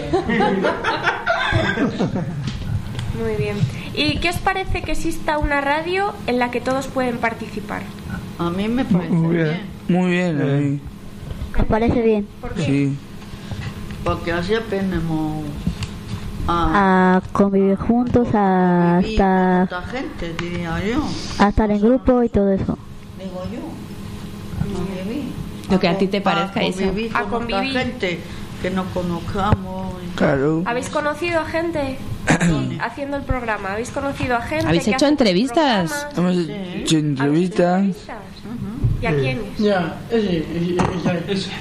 Speaker 14: Muy bien. ¿Y qué os parece que exista una radio en la que todos pueden participar?
Speaker 6: A mí me parece
Speaker 5: Muy
Speaker 6: bien.
Speaker 5: bien.
Speaker 8: Muy bien, a mí.
Speaker 7: ¿Me parece bien?
Speaker 14: ¿Por qué?
Speaker 8: Sí.
Speaker 6: Porque así aprendemos a,
Speaker 7: A convivir juntos, a
Speaker 6: vivir con
Speaker 7: estar,
Speaker 6: otra gente, diría yo.
Speaker 7: a estar en grupo y todo eso.
Speaker 6: Digo yo. A vivir.
Speaker 4: Lo que a ti te parezca,
Speaker 6: a
Speaker 4: Isa.
Speaker 6: convivir
Speaker 14: A
Speaker 6: con otra
Speaker 14: convivir.
Speaker 6: gente que nos conozcamos.
Speaker 8: Claro.
Speaker 14: ¿Habéis conocido a gente aquí, haciendo el programa? ¿Habéis conocido a gente?
Speaker 4: ¿Habéis
Speaker 14: que
Speaker 4: hecho
Speaker 14: hace
Speaker 4: entrevistas?
Speaker 14: programas?
Speaker 8: Hemos hecho entrevistas.
Speaker 14: ¿Y a quiénes?
Speaker 5: Ya, ese, ese, ese.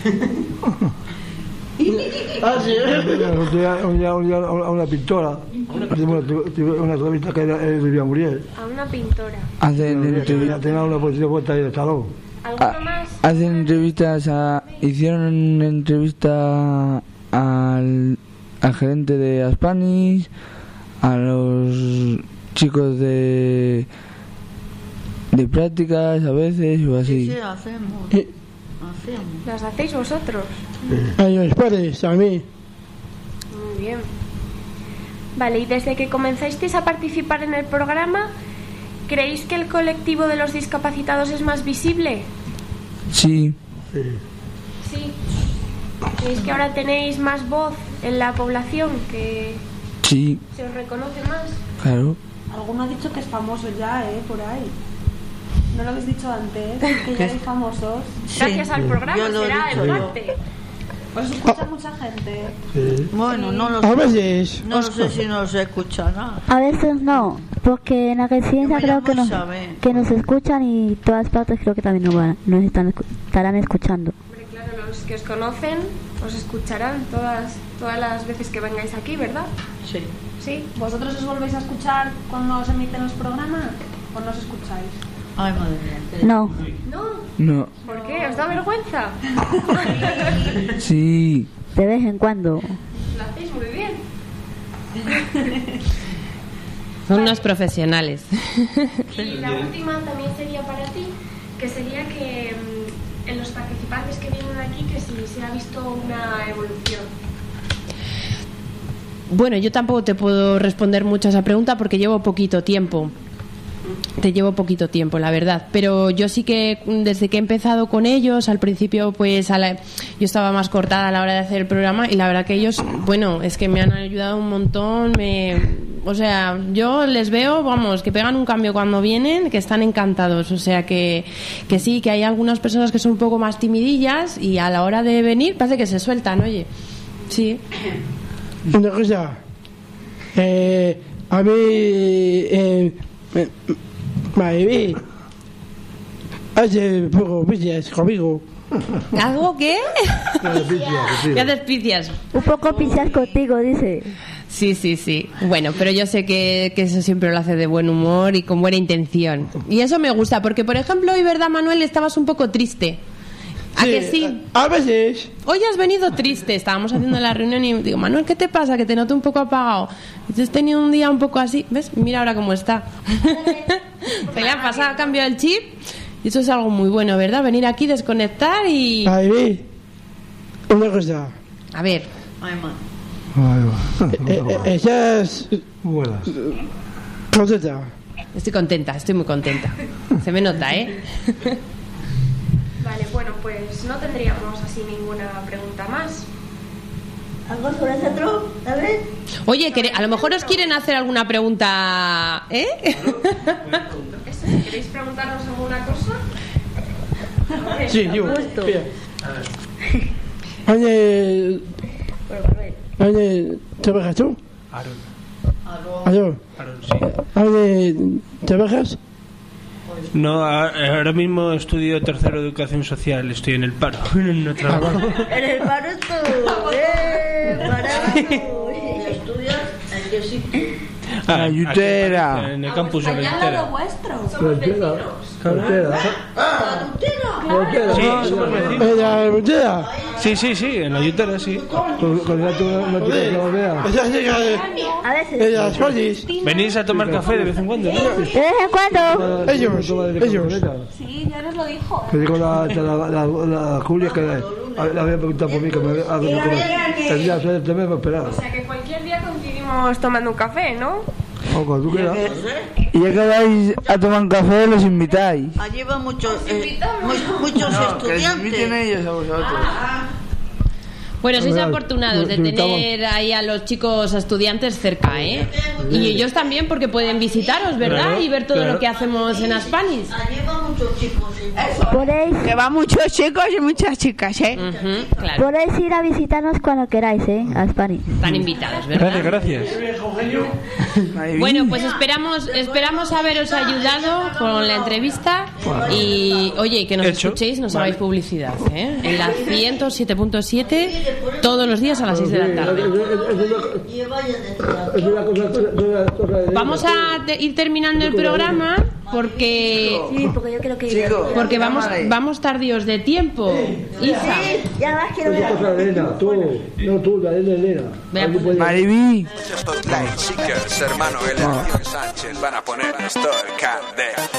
Speaker 5: Ah, sí. Un día, un día, un día a una pintora. Hicimos una, una entrevista que era eh, Silvia Muriel.
Speaker 14: A una pintora.
Speaker 8: Hacen
Speaker 5: Tenía
Speaker 8: entrevistas.
Speaker 5: tenía una posición puesta ahí en el salón.
Speaker 14: ¿Alguno más?
Speaker 8: Hacen entrevistas a. Hicieron una entrevista al, al gerente de Aspanis, a los chicos de. de prácticas a veces o así.
Speaker 6: Sí, hacemos.
Speaker 5: Y
Speaker 6: Hacemos.
Speaker 14: ¿Las hacéis vosotros?
Speaker 5: a los padres, a mí.
Speaker 14: Muy bien. Vale, y desde que comenzasteis a participar en el programa, ¿creéis que el colectivo de los discapacitados es más visible?
Speaker 8: Sí.
Speaker 14: Sí. ¿Creéis que ahora tenéis más voz en la población, que
Speaker 8: Sí,
Speaker 14: se os reconoce más?
Speaker 8: claro.
Speaker 15: Alguno ha dicho que es famoso ya, ¿eh? Por ahí. No lo habéis dicho antes, que ya eres famosos.
Speaker 14: Gracias al programa,
Speaker 6: yo lo he
Speaker 14: será
Speaker 6: dicho
Speaker 14: en
Speaker 6: yo.
Speaker 14: parte.
Speaker 15: Os escucha mucha gente.
Speaker 5: Sí.
Speaker 6: Bueno, no lo
Speaker 5: A
Speaker 6: sé.
Speaker 5: veces.
Speaker 6: No sé si nos escuchará.
Speaker 7: A veces no, porque en la residencia
Speaker 6: Yo me
Speaker 7: creo que
Speaker 6: llamo
Speaker 7: nos,
Speaker 6: Isabel.
Speaker 7: que nos escuchan y todas partes creo que también nos, van, nos están, escu- estarán escuchando.
Speaker 14: Hombre, claro, los que os conocen os escucharán todas, todas las veces que vengáis aquí, ¿verdad?
Speaker 6: Sí.
Speaker 14: Sí.
Speaker 15: ¿Vosotros os volvéis a escuchar cuando os emiten los programas? ¿O no os escucháis?
Speaker 6: Ay, madre mía.
Speaker 7: No,
Speaker 14: ¿No?
Speaker 8: No.
Speaker 14: ¿Por qué? ¿Os da vergüenza?
Speaker 8: Sí.
Speaker 7: de vez en cuando.
Speaker 14: Lo hacéis muy bien.
Speaker 4: Son unos profesionales.
Speaker 14: Y la última también sería para ti, que sería que mm, en los participantes que vienen aquí, que si se ha visto una evolución.
Speaker 4: Bueno, yo tampoco te puedo responder mucho a esa pregunta porque llevo poquito tiempo. te llevo poquito tiempo, la verdad, pero yo sí que desde que he empezado con ellos, al principio pues a la, yo estaba más cortada a la hora de hacer el programa y la verdad que ellos, bueno, es que me han ayudado un montón, me, o sea, yo les veo, vamos, que pegan un cambio cuando vienen, que están encantados, o sea que, que sí, que hay algunas personas que son un poco más timidillas y a la hora de venir parece que se sueltan, oye, sí.
Speaker 5: Una cosa, eh, a mí, eh, eh, Mariby, hace poco picias conmigo.
Speaker 4: ¿Algo qué? ¿Qué haces picias?
Speaker 7: Un poco picias contigo, dice.
Speaker 4: Sí, sí, sí. Bueno, pero yo sé que, que eso siempre lo hace de buen humor y con buena intención. Y eso me gusta, porque por ejemplo hoy, ¿verdad, Manuel? Estabas un poco triste. ¿A
Speaker 5: Sí,
Speaker 4: que sí?
Speaker 5: A veces.
Speaker 4: Hoy has venido triste. Estábamos haciendo la reunión y digo, Manuel, ¿qué te pasa? Que te noto un poco apagado. Has tenido un día un poco así. ¿Ves? Mira ahora cómo está. Se le ha pasado, ha cambiado el chip. Y eso es algo muy bueno, ¿verdad? Venir aquí, desconectar y...
Speaker 5: Mariby, una cosa.
Speaker 4: A ver.
Speaker 6: Ay, man.
Speaker 5: Eh, eh, ¿Estás
Speaker 16: buenas?
Speaker 5: contenta?
Speaker 4: Estoy contenta, estoy muy contenta. Se me nota, ¿eh?
Speaker 14: Vale, bueno, pues no tendríamos así ninguna pregunta más.
Speaker 6: ¿Algo sobre el centro? A ver.
Speaker 4: Oye, ¿quere- a lo mejor os quieren hacer alguna pregunta, ¿eh?
Speaker 14: ¿Eso? ¿Queréis preguntarnos alguna cosa?
Speaker 5: Sí, yo. Oye, oye, ¿trabajas tú?
Speaker 16: Aaron.
Speaker 5: Aaron.
Speaker 16: Aaron, sí.
Speaker 5: Oye, ¿trabajas?
Speaker 16: No, a- ahora mismo estudio tercero de educación social, estoy en el paro, no trabajo.
Speaker 6: En el paro tú. ¡Eh! ¡Parado! ¿Y estudias? ¿En qué sitio?
Speaker 16: Ah,
Speaker 8: La Yutera.
Speaker 16: aquí, En el campus de la
Speaker 14: Allá al
Speaker 16: Yutera.
Speaker 14: lado vuestro.
Speaker 16: Somos vecinos. Sí, somos vecinos.
Speaker 5: ¿En la Yutera?
Speaker 16: Sí, sí, sí, en la Yutera, sí.
Speaker 7: A veces.
Speaker 5: ¿En las Polis?
Speaker 16: Venís a tomar café de vez en cuando, ¿no?
Speaker 7: De vez en cuando.
Speaker 5: Ellos, ellos.
Speaker 14: Sí, ya nos lo dijo.
Speaker 17: Que dijo la, la, la, la Julia que le, le había preguntado por mí que me había que tendría suerte me esperar.
Speaker 14: O sea que cualquier día coincidimos tomando un café, ¿no?
Speaker 17: O cuando tú quieras.
Speaker 8: Y ya que vais a tomar un café, los invitáis.
Speaker 6: Allí van muchos, eh, mu- muchos
Speaker 8: No, que os
Speaker 6: estudiantes.
Speaker 8: inviten ellos a vosotros.
Speaker 4: Bueno, sois
Speaker 8: Hola,
Speaker 4: afortunados de
Speaker 8: nos invitamos.
Speaker 4: tener ahí a los chicos estudiantes cerca, ¿eh? Y ellos también porque pueden visitaros, ¿verdad?
Speaker 16: Claro,
Speaker 4: Y ver todo
Speaker 16: claro.
Speaker 4: lo que hacemos en Aspanis.
Speaker 6: Allí van muchos chicos.
Speaker 7: Podéis,
Speaker 12: Que van muchos chicos y muchas chicas, ¿eh?
Speaker 4: Ujú, claro.
Speaker 7: podéis ir a visitarnos cuando queráis, ¿eh? A Spanish.
Speaker 4: Están invitados, ¿verdad?
Speaker 16: Gracias, gracias.
Speaker 4: Bueno, pues esperamos esperamos haberos ayudado con la entrevista y, oye, que nos
Speaker 16: Hecho.
Speaker 4: escuchéis, nos
Speaker 16: Vale.
Speaker 4: hagáis publicidad, ¿eh? En la ciento siete punto siete todos los días a las seis de la tarde.
Speaker 6: Y vaya detrás.
Speaker 17: Es una cosa, cosa, cosa de...
Speaker 4: Vamos a te- ir terminando el programa porque
Speaker 7: Sí, porque yo creo que...
Speaker 4: porque vamos vamos tardíos de tiempo. Isa,
Speaker 7: Sí, ya más quiero
Speaker 17: Es
Speaker 7: ver.
Speaker 17: cosa de Elena, tú, no tú, la de Elena.
Speaker 4: Vea,
Speaker 17: Alguien puede-
Speaker 8: Mariby.
Speaker 18: Light Seekers, hermano Elenio y Sánchez van a poner esto en candela.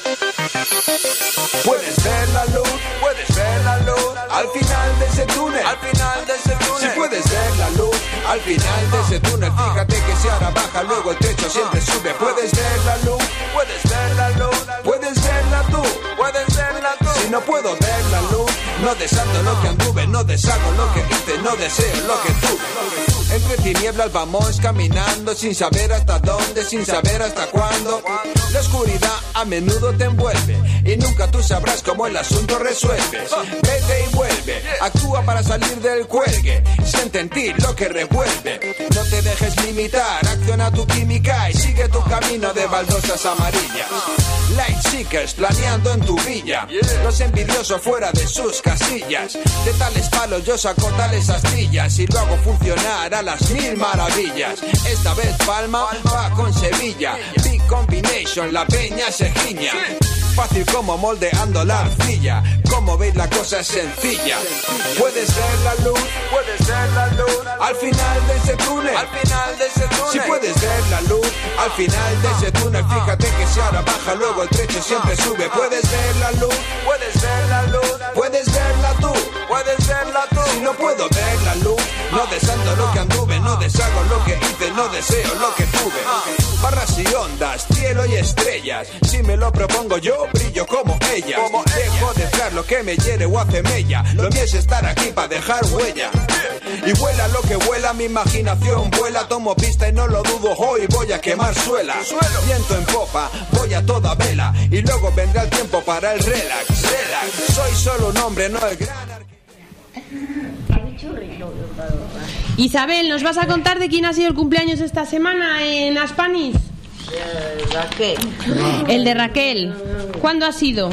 Speaker 18: Puedes ver la luz, puedes ver la luz al final de ese túnel, al final de ese túnel. Si puedes ver la luz al final de ese túnel, fíjate que si ahora baja luego el techo siempre sube. Puedes ver la luz, puedes ver la luz, puedes verla tú, puedes verla tú. Si no puedo ver la luz, no desando lo que anduve, no deshago lo que hice, no deseo lo que tuve. Entre tinieblas vamos caminando sin saber hasta dónde, sin saber hasta cuándo. La oscuridad a menudo te envuelve y nunca tú sabrás cómo el asunto resuelves. Vete y vuelve, actúa para salir del cuelgue. Siente en ti lo que revuelve. No te dejes limitar, acciona tu química y sigue tu camino de baldosas amarillas. Light Seekers planeando en tu villa, los envidiosos fuera de sus casillas. De tales palos yo saco tales astillas y lo hago funcionar a las mil maravillas. Esta vez Palma va con Sevilla. Big combination, la peña se giña. Fácil como moldeando la arcilla. Como veis la cosa es sencilla. Puedes ver la luz, puedes ver la luz al final de ese túnel, al final de ese túnel. Si puedes ver la luz al final de ese túnel, fíjate que si ahora baja luego el trecho siempre sube. Puedes ver la luz, puedes ver la luz, puedes verla tú, puedes verla tú. Si no puedo ver la luz, no desando lo que anduve, no deshago lo que hice, no deseo lo que tuve. barras y ondas, cielo y estrellas. Si me lo propongo yo, brillo como ellas. Como dejo de dejar lo que me hiere o hace mella. Lo mío es estar aquí para dejar huella. Y vuela lo que vuela, mi imaginación vuela. Tomo pista y no lo dudo, hoy voy a quemar suela. Viento en popa, voy a toda vela. Y luego vendrá el tiempo para el relax, relax. Soy solo un hombre, no el gran
Speaker 4: Isabel, ¿nos vas a contar de quién ha sido el cumpleaños esta semana en Aspanis?
Speaker 6: Eh, Raquel.
Speaker 4: El de Raquel. ¿Cuándo ha sido?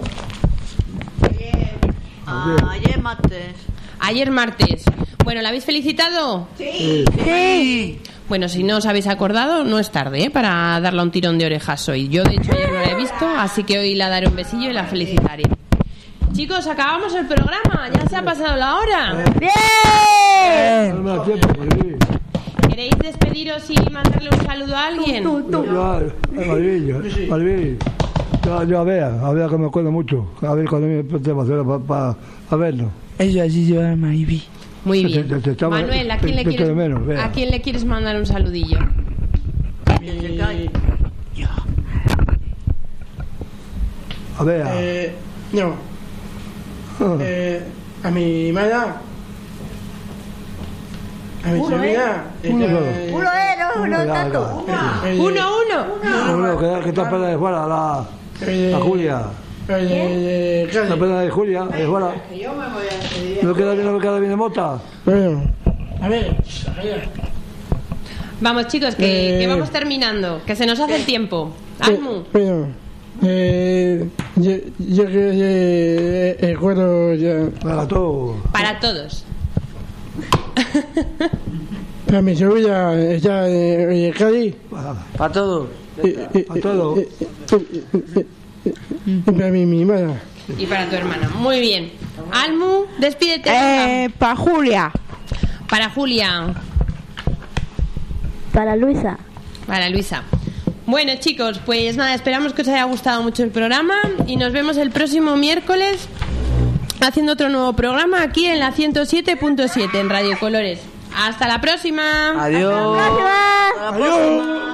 Speaker 6: Ah, ayer martes.
Speaker 4: Ayer martes. Bueno, ¿la habéis felicitado?
Speaker 6: Sí.
Speaker 4: Sí. Bueno, si no os habéis acordado, no es tarde, ¿eh? Para darle un tirón de orejas hoy. Yo, de hecho, ayer no la he visto, así que hoy la daré un besillo y la felicitaré. Chicos, acabamos el programa. Ya se ha pasado la hora. ¡Bien! ¿Queréis despediros y mandarle un saludo a alguien?
Speaker 17: Yo, Malvin, Malvin. Yo, yo a ver, a ver que me acuerdo mucho. A ver cuando me ponemos para pa, pa, verlo.
Speaker 8: Eso así yo a Malvin.
Speaker 4: Muy bien.
Speaker 17: Te, te, te estaba,
Speaker 4: Manuel, ¿a quién,
Speaker 17: te,
Speaker 4: le quieres,
Speaker 17: te menos,
Speaker 4: ¿a quién le quieres mandar un saludillo?
Speaker 17: A ver.
Speaker 5: Eh, no. Eh, a mi madre. A mi sobrina.
Speaker 7: Uno, eh, uno, uno, tanto.
Speaker 4: Uno, uno.
Speaker 17: Uno, que, que está pena de fuera, la, la Julia. La pena de Julia, de fuera. ¿No queda bien, no queda bien de mota?
Speaker 5: Bueno, a ver,
Speaker 4: vamos, chicos, que,
Speaker 5: eh,
Speaker 4: que vamos terminando, que se nos hace el tiempo. Almu.
Speaker 5: Bueno, eh, yo, yo creo que el juego ya.
Speaker 17: Para todos.
Speaker 4: Para todos.
Speaker 5: Para mi sobrina está en Cádiz.
Speaker 8: Para todos.
Speaker 17: Para todos.
Speaker 5: Y para mi, mi madre.
Speaker 4: Y para tu hermana. Muy bien. Almu, despídete.
Speaker 12: Eh, para Julia.
Speaker 4: Para Julia.
Speaker 7: Para Luisa.
Speaker 4: Para Luisa. Bueno, chicos, pues nada, esperamos que os haya gustado mucho el programa y nos vemos el próximo miércoles haciendo otro nuevo programa aquí en la ciento siete punto siete en Radio Colores. Hasta la próxima.
Speaker 8: Adiós.
Speaker 6: Hasta la próxima.